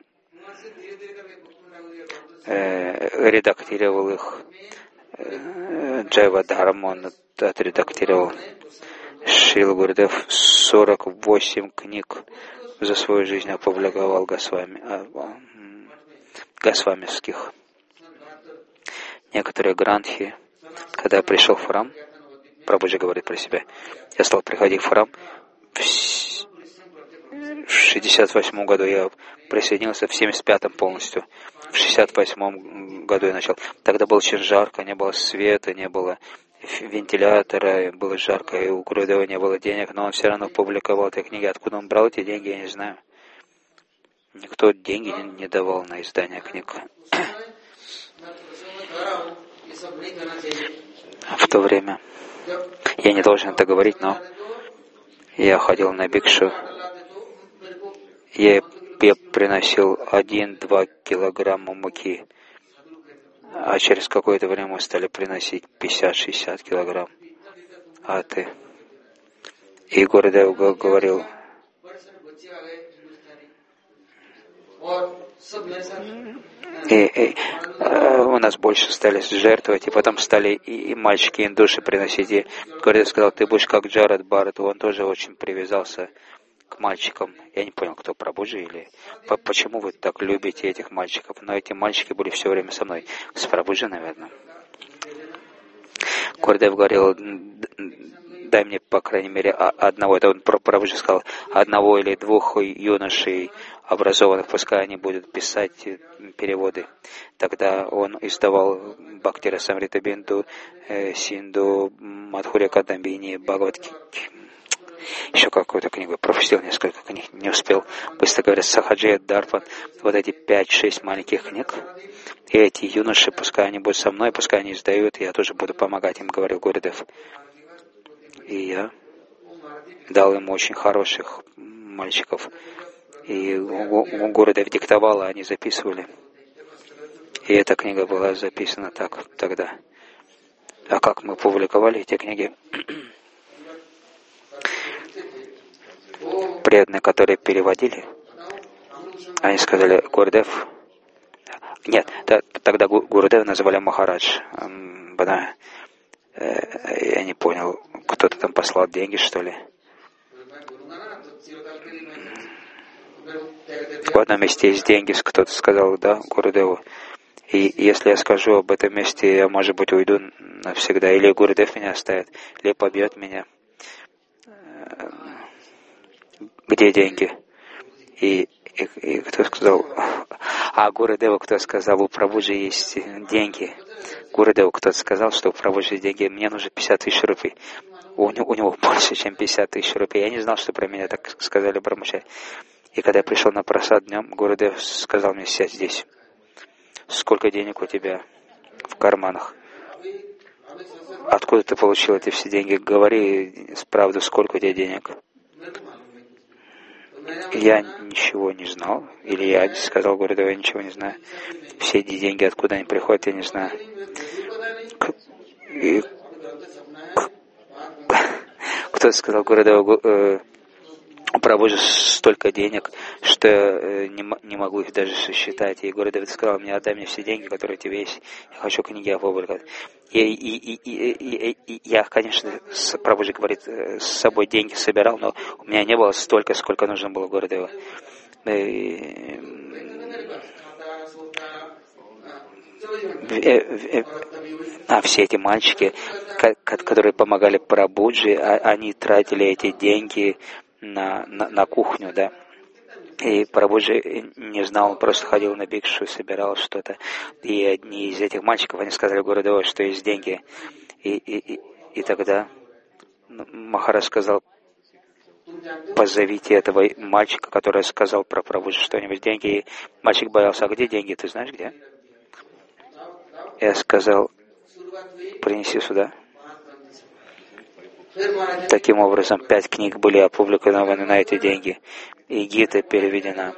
A: э, редактировал их. Э, Джайва Дхарм он отредактировал. Шрила Гурудев сорок восемь книг за свою жизнь опубликовал Госвами, госвамисских. Некоторые грантхи, когда я пришел в храм, Прабхуджи говорит про себя, я стал приходить в храм, в шестьдесят восьмом году я присоединился, в семьдесят пятом полностью, в шестьдесят восьмом году я начал. Тогда было очень жарко, не было света, не было вентилятора, было жарко, и у Гурудева не было денег, но он все равно публиковал эти книги. Откуда он брал эти деньги, я не знаю. Никто деньги не давал на издание книг. В то время, я не должен это говорить, но я ходил на бикшу, я, я приносил один-два килограмма муки, а через какое-то время мы стали приносить пятьдесят-шестьдесят килограмм аты. И Гурудев говорил, и, и э, у нас больше стали жертвовать, и потом стали и, и мальчики индуши приносить. И Гурудев сказал, ты будешь как Джарад Бхарат, он тоже очень привязался к мальчикам. Я не понял, кто, Прабхуджи или... Почему вы так любите этих мальчиков? Но эти мальчики были все время со мной. С Прабхуджи, наверное. Гурудев говорил, дай мне, по крайней мере, одного, это он про Прабхуджи сказал, одного или двух юношей образованных, пускай они будут писать переводы. Тогда он издавал Бхакти Расамрита Бинду, Синду, Мадхурья Кадамбини, Бхагават, еще какую-то книгу, пропустил несколько книг, не успел. Быстро говорят, Сахаджия Дарпан, вот эти пять-шесть маленьких книг. И эти юноши, пускай они будут со мной, пускай они издают, я тоже буду помогать им, говорил Гурудев. И я дал им очень хороших мальчиков. И Гурудев диктовал, а они записывали. И эта книга была записана так тогда. А как мы публиковали эти книги? Преданные, которые переводили, они сказали, Гурудев... Нет, тогда Гурудев называли Махарадж. Я не понял, кто-то там послал деньги, что ли. В одном месте есть деньги, кто-то сказал, да, Гурудеву. И если я скажу об этом месте, я, может быть, уйду навсегда. Или Гурудев меня оставит, или побьет меня. Где деньги? И, и, и кто сказал? А Гурудеву кто сказал, у Прабхуджи есть деньги. Гурудеву кто-то сказал, что у Прабхуджи есть деньги, мне нужно пятьдесят тысяч рупий. У него, у него больше, чем пятьдесят тысяч рупий. Я не знал, что про меня так сказали Брахмачари. И когда я пришел на просад днем, Гурудев сказал мне, сядь здесь. Сколько денег у тебя в карманах? Откуда ты получил эти все деньги? Говори правду, сколько у тебя денег? Я ничего не знал. Или я сказал Гурудеву, я ничего не знаю. Все эти деньги, откуда они приходят, я не знаю. И кто-то сказал Гурудеву, э, у Прабхуджи столько денег, что э, не, не могу их даже сосчитать. И Гурудев сказал мне, отдай мне все деньги, которые у тебя есть. Я хочу книги опубликовать. И, и, и, и, и, и я, конечно, с, Прабхуджи говорит, с собой деньги собирал, но у меня не было столько, сколько нужно было Гурудеву. И, а все эти мальчики, которые помогали Прабхуджи, они тратили эти деньги на, на, на кухню, да. И Прабхуджи не знал, он просто ходил на бикшу, собирал что-то. И одни из этих мальчиков, они сказали Гурудеву, что есть деньги. И, и, и, и тогда Махарадж сказал, позовите этого мальчика, который сказал про Прабхуджи что-нибудь, деньги. И мальчик боялся, а где деньги, ты знаешь где? Я сказал, принеси сюда. Таким образом, пять книг были опубликованы на эти деньги, и Гита переведена.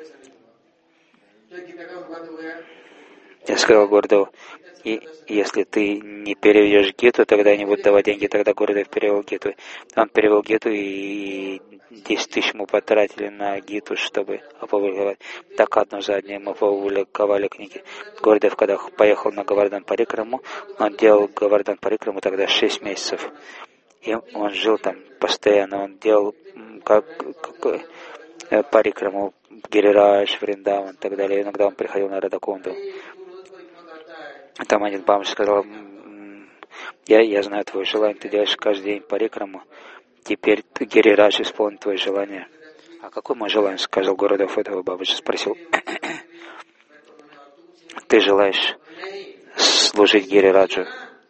A: Я сказал Гурдеву, и если ты не переведешь Гиту, тогда я не буду давать деньги. Тогда Гурдев перевел Гиту. Он перевел Гиту, и десять тысяч мы потратили на Гиту, чтобы опубликовать. Так одно за одним мы опубликовали книги. Гурдев, когда поехал на Говардан Парикраму, он делал Говардан Парикраму тогда шесть месяцев. И он жил там постоянно, он делал как, как Парикраму, Гирирадж, Вриндаван и так далее. Иногда он приходил на Радакунду. Там один бамш сказал, я, я знаю твое желание, ты делаешь каждый день Парикраму, теперь Гирирадж исполнит твое желание. А какое мое желание, сказал Гурудев, этого бабушка спросил. Ты желаешь служить Гирираджу.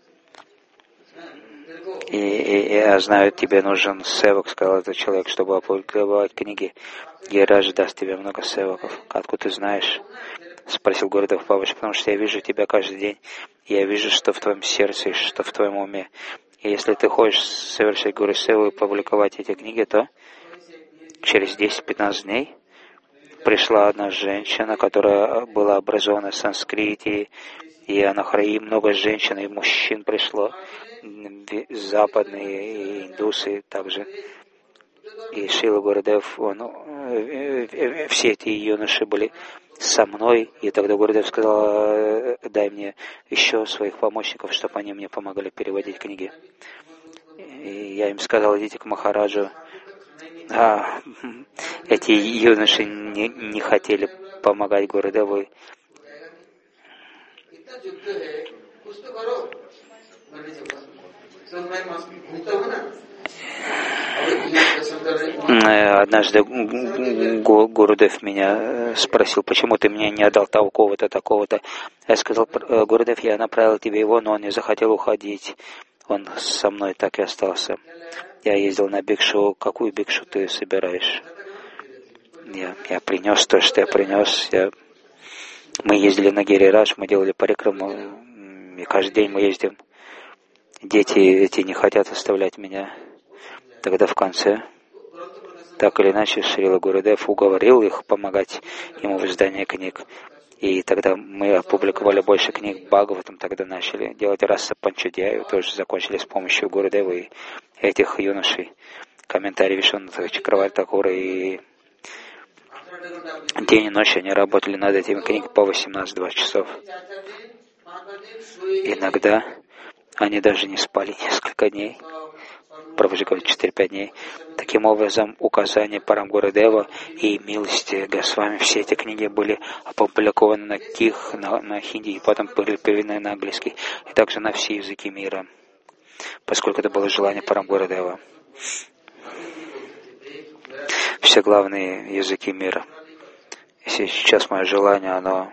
A: И, и, и я знаю, тебе нужен севак, сказал этот человек, чтобы опубликовать книги. Гирирадж даст тебе много севаков. Откуда ты знаешь? Спросил Гурудев Бабаджи, потому что я вижу тебя каждый день. Я вижу, что в твоем сердце и что в твоем уме. И если ты хочешь совершить Гуру Севу и публиковать эти книги, то через десять-пятнадцать дней пришла одна женщина, которая была образована в санскрите, и анахари, много женщин и мужчин пришло, западные и индусы также. И Шрила Гурудев, он, все эти юноши были со мной, и тогда Гурудев сказал, дай мне еще своих помощников, чтобы они мне помогали переводить книги. И я им сказал, идите к Махараджу. А эти юноши не, не хотели помогать Гурудеву. Однажды Гурудев меня спросил, почему ты мне не отдал такого-то, такого-то. Я сказал, Гурудев, я направил тебе его, но он не захотел уходить. Он со мной так и остался. Я ездил на бикшу. Какую бикшу ты собираешь? Я, я принес то, что я принес. Я... Мы ездили на Гирирадж, мы делали парикраму, и каждый день мы ездим. Дети эти не хотят оставлять меня. Тогда в конце, так или иначе, Шрила Гурудев уговорил их помогать ему в издании книг. И тогда мы опубликовали больше книг Бхагаватам, тогда начали делать Раса Панчадьяю, тоже закончили с помощью Гурудева и этих юношей. Комментарии Вишванатха Чакраварти Такура, и день и ночь они работали над этими книгами по восемнадцать-двадцать часов. Иногда они даже не спали несколько дней. Прабхуджи говорит, четыре-пять дней. Таким образом, указания Парам Гурудева и милости Госвами, все эти книги были опубликованы на ких, на, на хинди, и потом были переведены на английский, и также на все языки мира, поскольку это было желание Парам Гурудева. Все главные языки мира. Если сейчас мое желание, оно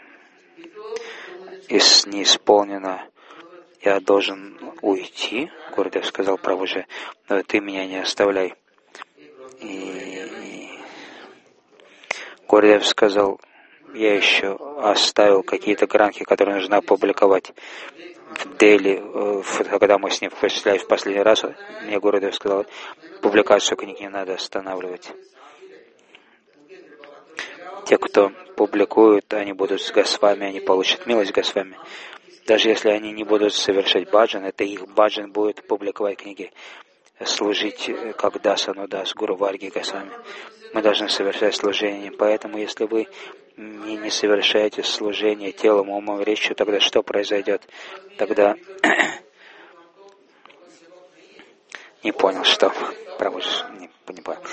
A: не исполнено, я должен уйти, Гурудев сказал Прабхуджи, но ты меня не оставляй. И Гурудев сказал, я еще оставил какие-то гранхи, которые нужно опубликовать. В Дели, когда мы с ним встречались в последний раз, мне Гурудев сказал, публикацию книг не надо останавливать. Те, кто публикуют, они будут с Госвами, они получат милость Госвами. Даже если они не будут совершать баджан, это их баджан будет публиковать книги, служить как Дасану Дас, Гуру Варги Госвами. Мы должны совершать служение. Поэтому, если вы не, не совершаете служение телом, умом, речью, тогда что произойдет? Тогда не понял, что. Прабхуджи не, не понял.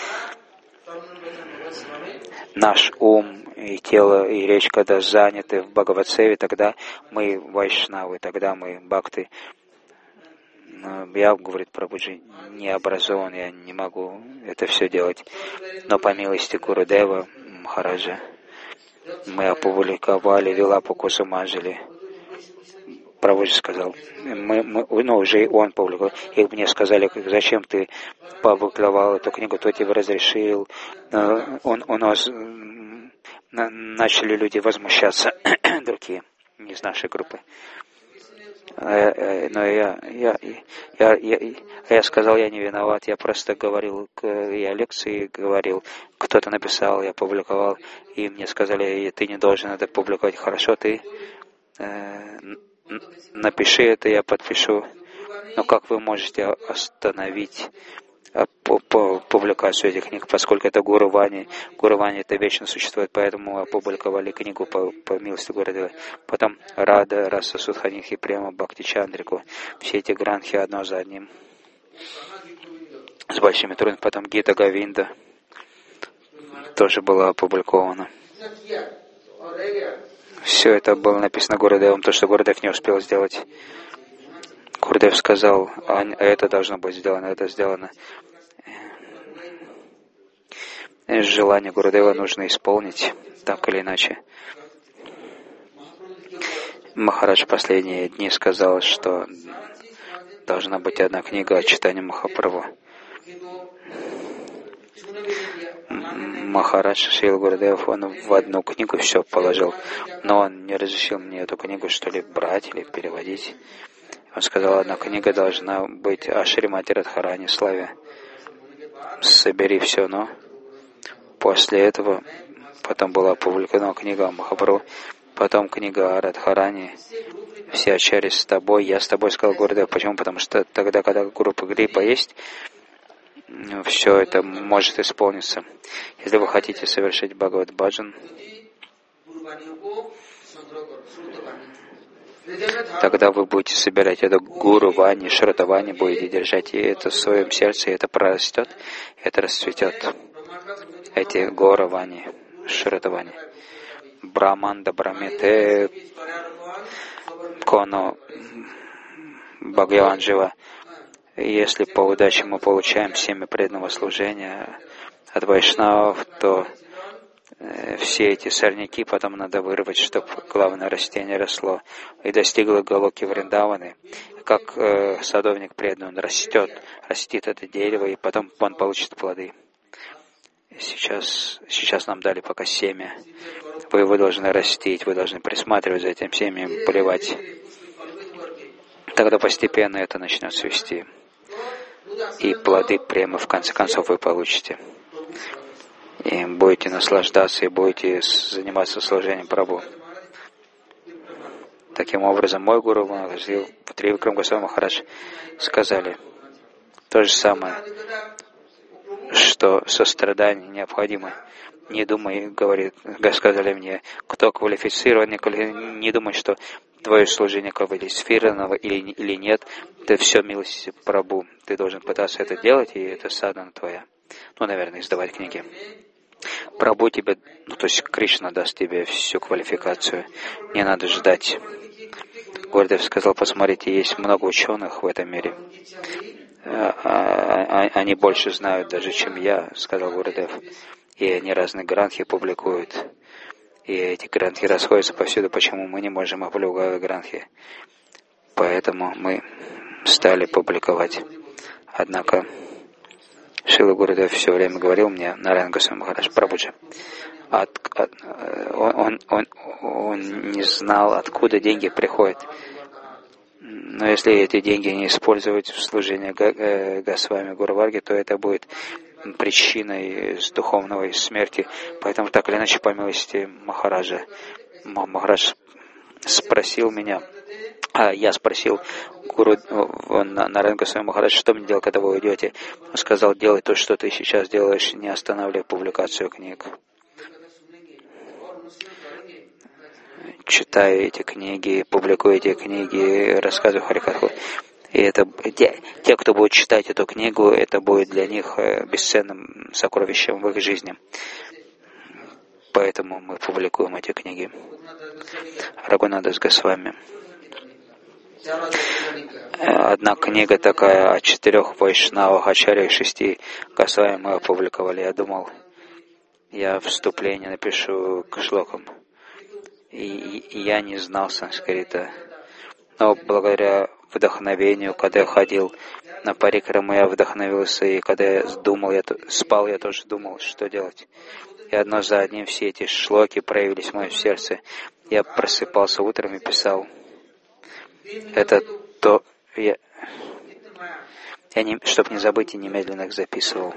A: Наш ум и тело, и речь, когда заняты в Бхагават-севе, тогда мы вайшнавы, тогда мы бхакты. Но я, говорит Прабхуджи, не образован, я не могу это все делать. Но по милости Гурудева, Махараджа, мы опубликовали Вилапу Кусуманджали. Прабхуджи сказал, мы, мы, ну, уже он публиковал. И мне сказали, зачем ты публиковал эту книгу, кто тебе разрешил. Он, у нас начали люди возмущаться, другие, не из нашей группы. Но я, я, я, я, я сказал, я не виноват, я просто говорил, я лекции говорил, кто-то написал, я публиковал, и мне сказали, ты не должен это публиковать. Хорошо, ты э, напиши это, я подпишу. Но как вы можете остановить по, по публикацию этих книг, поскольку это Гуру Вани. Гуру Вани это вечно существует, поэтому опубликовали книгу по, по милости Гурудева. Потом Рада, Раса Судханихи, Према, Бхакти Чандрику. Все эти гранхи одно за одним. С большими трудностями. Потом Гита Говинда тоже было опубликовано. Все это было написано Гурудевом, то, что Гурудев не успел сделать. Гурудев сказал, а это должно быть сделано, это сделано. Желание Гурудева нужно исполнить, так или иначе. Махарадж в последние дни сказал, что должна быть одна книга о читании Махапрабху. Махарадж Шрила Гурудев, он в одну книгу все положил, но он не разрешил мне эту книгу что ли брать или переводить. Он сказал, одна книга должна быть о Шримати Радхарани славе. Собери все, но после этого потом была опубликована книга о Махапрабху, потом книга о Радхарани. Все ачарьи с тобой, я с тобой, сказал Гурудев. Почему? Потому что тогда, когда группа гриппа есть, все это может исполниться. Если вы хотите совершить Бхагават Баджан, тогда вы будете собирать это Гуру Вани, Шрата Вани, будете держать и это в своем сердце, и это прорастет, это расцветет. Эти Гора Вани, Шрата Вани. Браманда Брамите Коно Бхагаван Жива. Если по удаче мы получаем семя преданного служения от вайшнавов, то э, все эти сорняки потом надо вырвать, чтобы главное растение росло и достигло Галоки Вриндаваны. Как э, садовник преданный, он растет, растит это дерево, и потом он получит плоды. Сейчас, сейчас нам дали пока семя. Вы его должны растить, вы должны присматривать за этим семенем, поливать. Тогда постепенно это начнет цвести. И плоды прямо в конце концов вы получите. И будете наслаждаться, и будете заниматься служением Прабху. Таким образом, мой гуру Тривикрам Госвами Махарадж сказали то же самое, что сострадание необходимо. Не думай, говорит, сказали мне, кто квалифицирован, не думай, что твое служение квалифицировано или, или нет, это все милость Прабху. Ты должен пытаться это делать, и это садхана твоя. Ну, наверное, издавать книги. Прабху тебе, ну, то есть Кришна даст тебе всю квалификацию. Не надо ждать. Гурудев сказал, посмотрите, есть много ученых в этом мире. Они больше знают даже, чем я, сказал Гурудев. И они разные гранхи публикуют. И эти гранхи расходятся повсюду. Почему мы не можем опубликовать гранхи? Поэтому мы стали публиковать. Однако Шрила Гурудев все время говорил мне, Нараяна Госвами Махарадж, Прабхуджи, от, от, он, он, он не знал, откуда деньги приходят. Но если эти деньги не использовать в служении Госвами Гуру Варги, то это будет причиной духовной смерти. Поэтому так или иначе, по милости Махараджа, Махарадж спросил меня, а я спросил Гуру Нараяна Госвами Махарадж, что мне делать, когда вы уйдете? Он сказал, делай то, что ты сейчас делаешь, не останавливай публикацию книг. Читай эти книги, публикуй эти книги, рассказывай Харикатху. И это те, те, кто будет читать эту книгу, это будет для них бесценным сокровищем в их жизни. Поэтому мы публикуем эти книги. Рагунадас Госвами. Одна книга такая о четырех вайшнавах, ачарьях, шести Госвами мы опубликовали. Я думал, я вступление напишу к шлокам. И, и я не знал санскрита. Но благодаря вдохновению, когда я ходил на парикраму, я вдохновился, и когда я думал, я спал, я тоже думал, что делать. И одно за одним все эти шлоки проявились в моем сердце. Я просыпался утром и писал. Это то, я, я не, чтобы не забыть, и немедленно их записывал.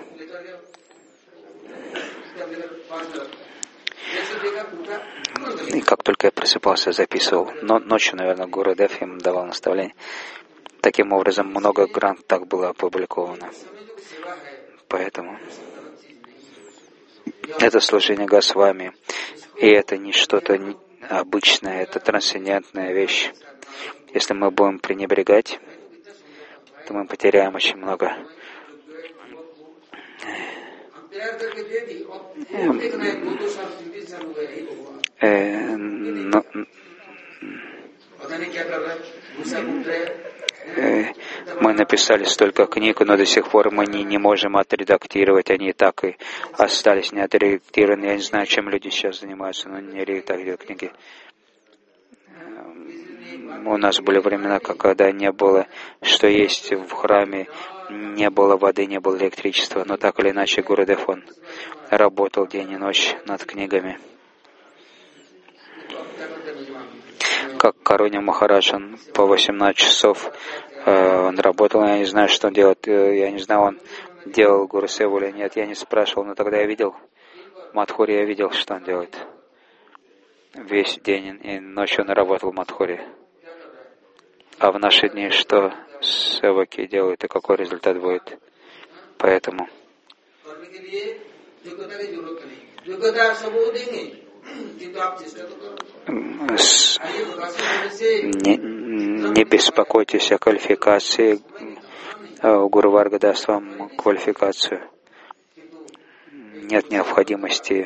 A: И как только я просыпался, записывал. Но ночью, наверное, Гурудев им давал наставление. Таким образом, много грант так было опубликовано. Поэтому это служение Госвами. И это не что-то обычное, это трансцендентная вещь. Если мы будем пренебрегать, то мы потеряем очень много. Э, но, э, мы написали столько книг, но до сих пор мы не, не можем отредактировать. Они так и остались не отредактированы. Я не знаю, чем люди сейчас занимаются, но не редактируют книги. У нас были времена, когда не было, что есть в храме, не было воды, не было электричества, но так или иначе Гурудев, он работал день и ночь над книгами. Как Каруня Махарадж, он по восемнадцать часов э, он работал, я не знаю, что он делает, я не знаю, он делал Гуру Севу или нет, я не спрашивал, но тогда я видел, в Мадхуре я видел, что он делает. Весь день и ночь он работал в Мадхуре. А в наши дни что севаки делают и какой результат будет? Поэтому не, не беспокойтесь о квалификации. Гуру Варга даст вам квалификацию. Нет необходимости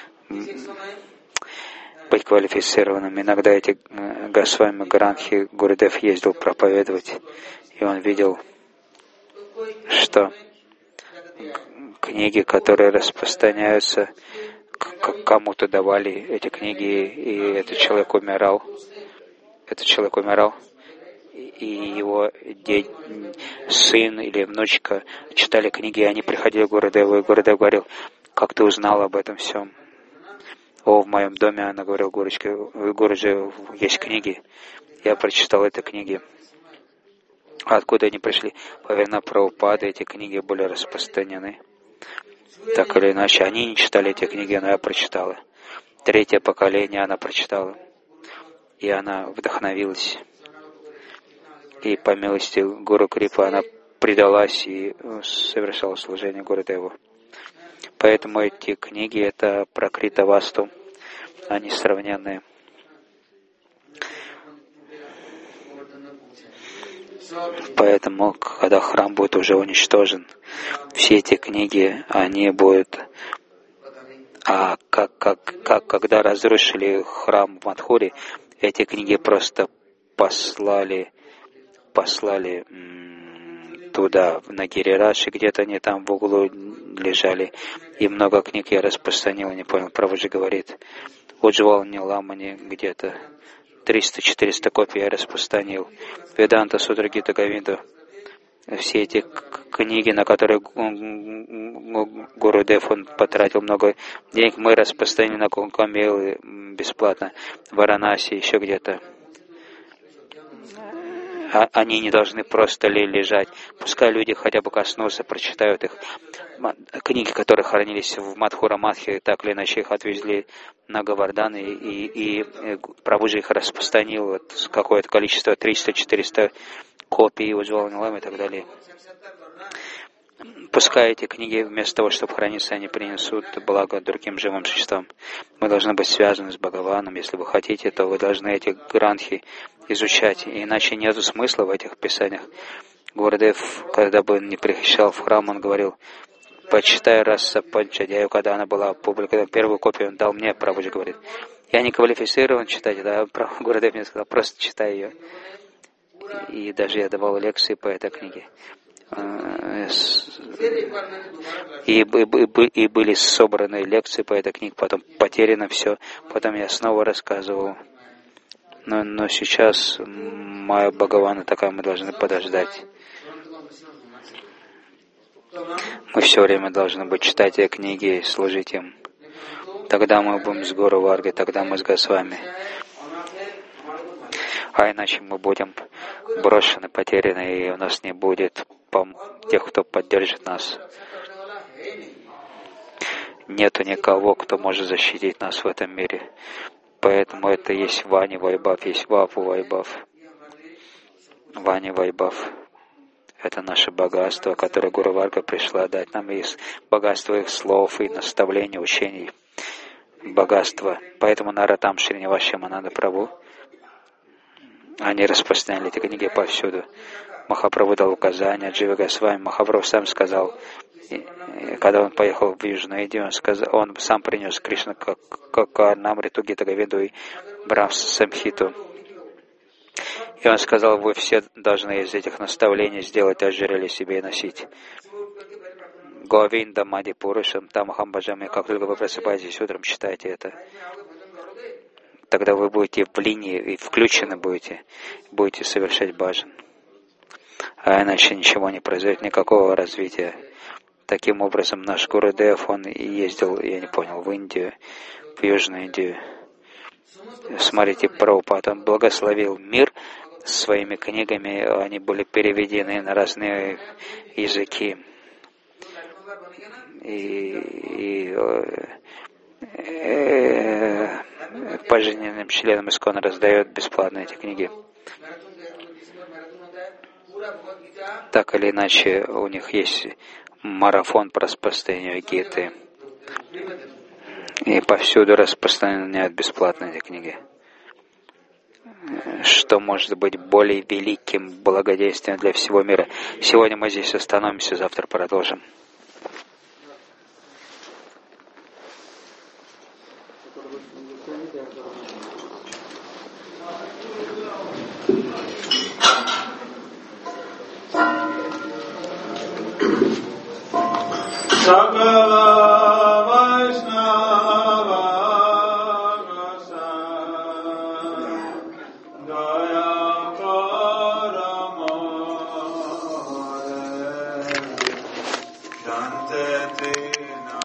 A: быть квалифицированным. Иногда эти Госвами Гранхи Гурудев ездил проповедовать, и он видел, что книги, которые распространяются, кому-то давали эти книги, и этот человек умирал. Этот человек умирал, и его дед, сын или внучка читали книги, и они приходили к Гурудеву, и Гурудев говорил: как ты узнал об этом всем? О, в моем доме, она говорила, Гурочка, в городе есть книги. Я прочитал эти книги. А откуда они пришли? Во времена Прабхупады эти книги были распространены. Так или иначе, они не читали эти книги, но я прочитала. Третье поколение она прочитала. И она вдохновилась. И по милости Гуру Крипы она предалась и совершала служение Гурудеву. Поэтому эти книги — это пракрита васту, они сравненные. Поэтому, когда храм будет уже уничтожен, все эти книги, они будут... А как, как, как когда разрушили храм в Мадхуре, эти книги просто послали, послали туда, на Гирирадж, где-то они там в углу лежали. И много книг я распространил, не понял. Прабхуджи говорит, Уджвал Ниламани где-то триста-четыреста копий я распространил. Веданта Сутра Гита Говинда. Все эти книги, на которые Гурудев он потратил много денег, мы распространили на Кункамелы бесплатно, в Варанаси, еще где-то. Они не должны просто лежать. Пускай люди хотя бы коснутся, прочитают их. Книги, которые хранились в Мадхура Мадхе, так или иначе их отвезли на Говардан, и, и, и Прабхуджи их распространил вот, какое-то количество, триста-четыреста копий, Уджвал Нилам и так далее. Пускай эти книги, вместо того, чтобы храниться, они принесут благо другим живым существам. Мы должны быть связаны с Бхагаваном. Если вы хотите, то вы должны эти гранхи изучать. Иначе нет смысла в этих писаниях. Гурудев, когда бы он не приезжал в храм, он говорил, почитай Раса Панчадьяю, когда она была опубликована, первую копию он дал мне, Прабхуджи говорит. Я не квалифицирован читать, да, Гурудев мне сказал, просто читай ее. И даже я давал лекции по этой книге. И, и, и были собраны лекции по этой книге, потом потеряно все, потом я снова рассказывал. Но, но сейчас моя Бхагавана такая, мы должны подождать. Мы все время должны быть читать эти книги и служить им. Тогда мы будем с Гуру Варгой, тогда мы с Госвами. А иначе мы будем брошены, потеряны, и у нас не будет тех, кто поддержит нас. Нету никого, кто может защитить нас в этом мире. Поэтому это есть Вани Вайбав, есть Вапу Вайбав. Вани Вайбав — это наше богатство, которое Гуру Варга пришла дать нам, из богатства их слов и наставлений, учений. Богатство. Поэтому Наратам Шриниваша Мананда Прабху, они распространяли эти книги повсюду. Махапрабху дал указания, Джива Госвами. Махапрабху сам сказал, когда он поехал в Южную Индию, он, сказал, он сам принес Кришна как, как Намриту, Гита Говинду и Брамс Самхиту. И он сказал, вы все должны из этих наставлений сделать ожерелье себе и носить. Говинда Мади Пурушам, Тамахам Баджами, как только вы просыпаетесь утром, читайте это. Тогда вы будете в линии и включены будете, будете совершать баджан. А иначе ничего не произойдет, никакого развития. Таким образом, наш Гурудев, он ездил, я не понял, в Индию, в Южную Индию. Смотрите, Прабхупад, он благословил мир своими книгами, они были переведены на разные языки. И, и э, пожизненным членам ИСККОН раздает бесплатно эти книги. Так или иначе, у них есть марафон по распространению Гиты. И повсюду распространяют бесплатно эти книги. Что может быть более великим благодействием для всего мира? Сегодня мы здесь остановимся, завтра продолжим.
B: Sakala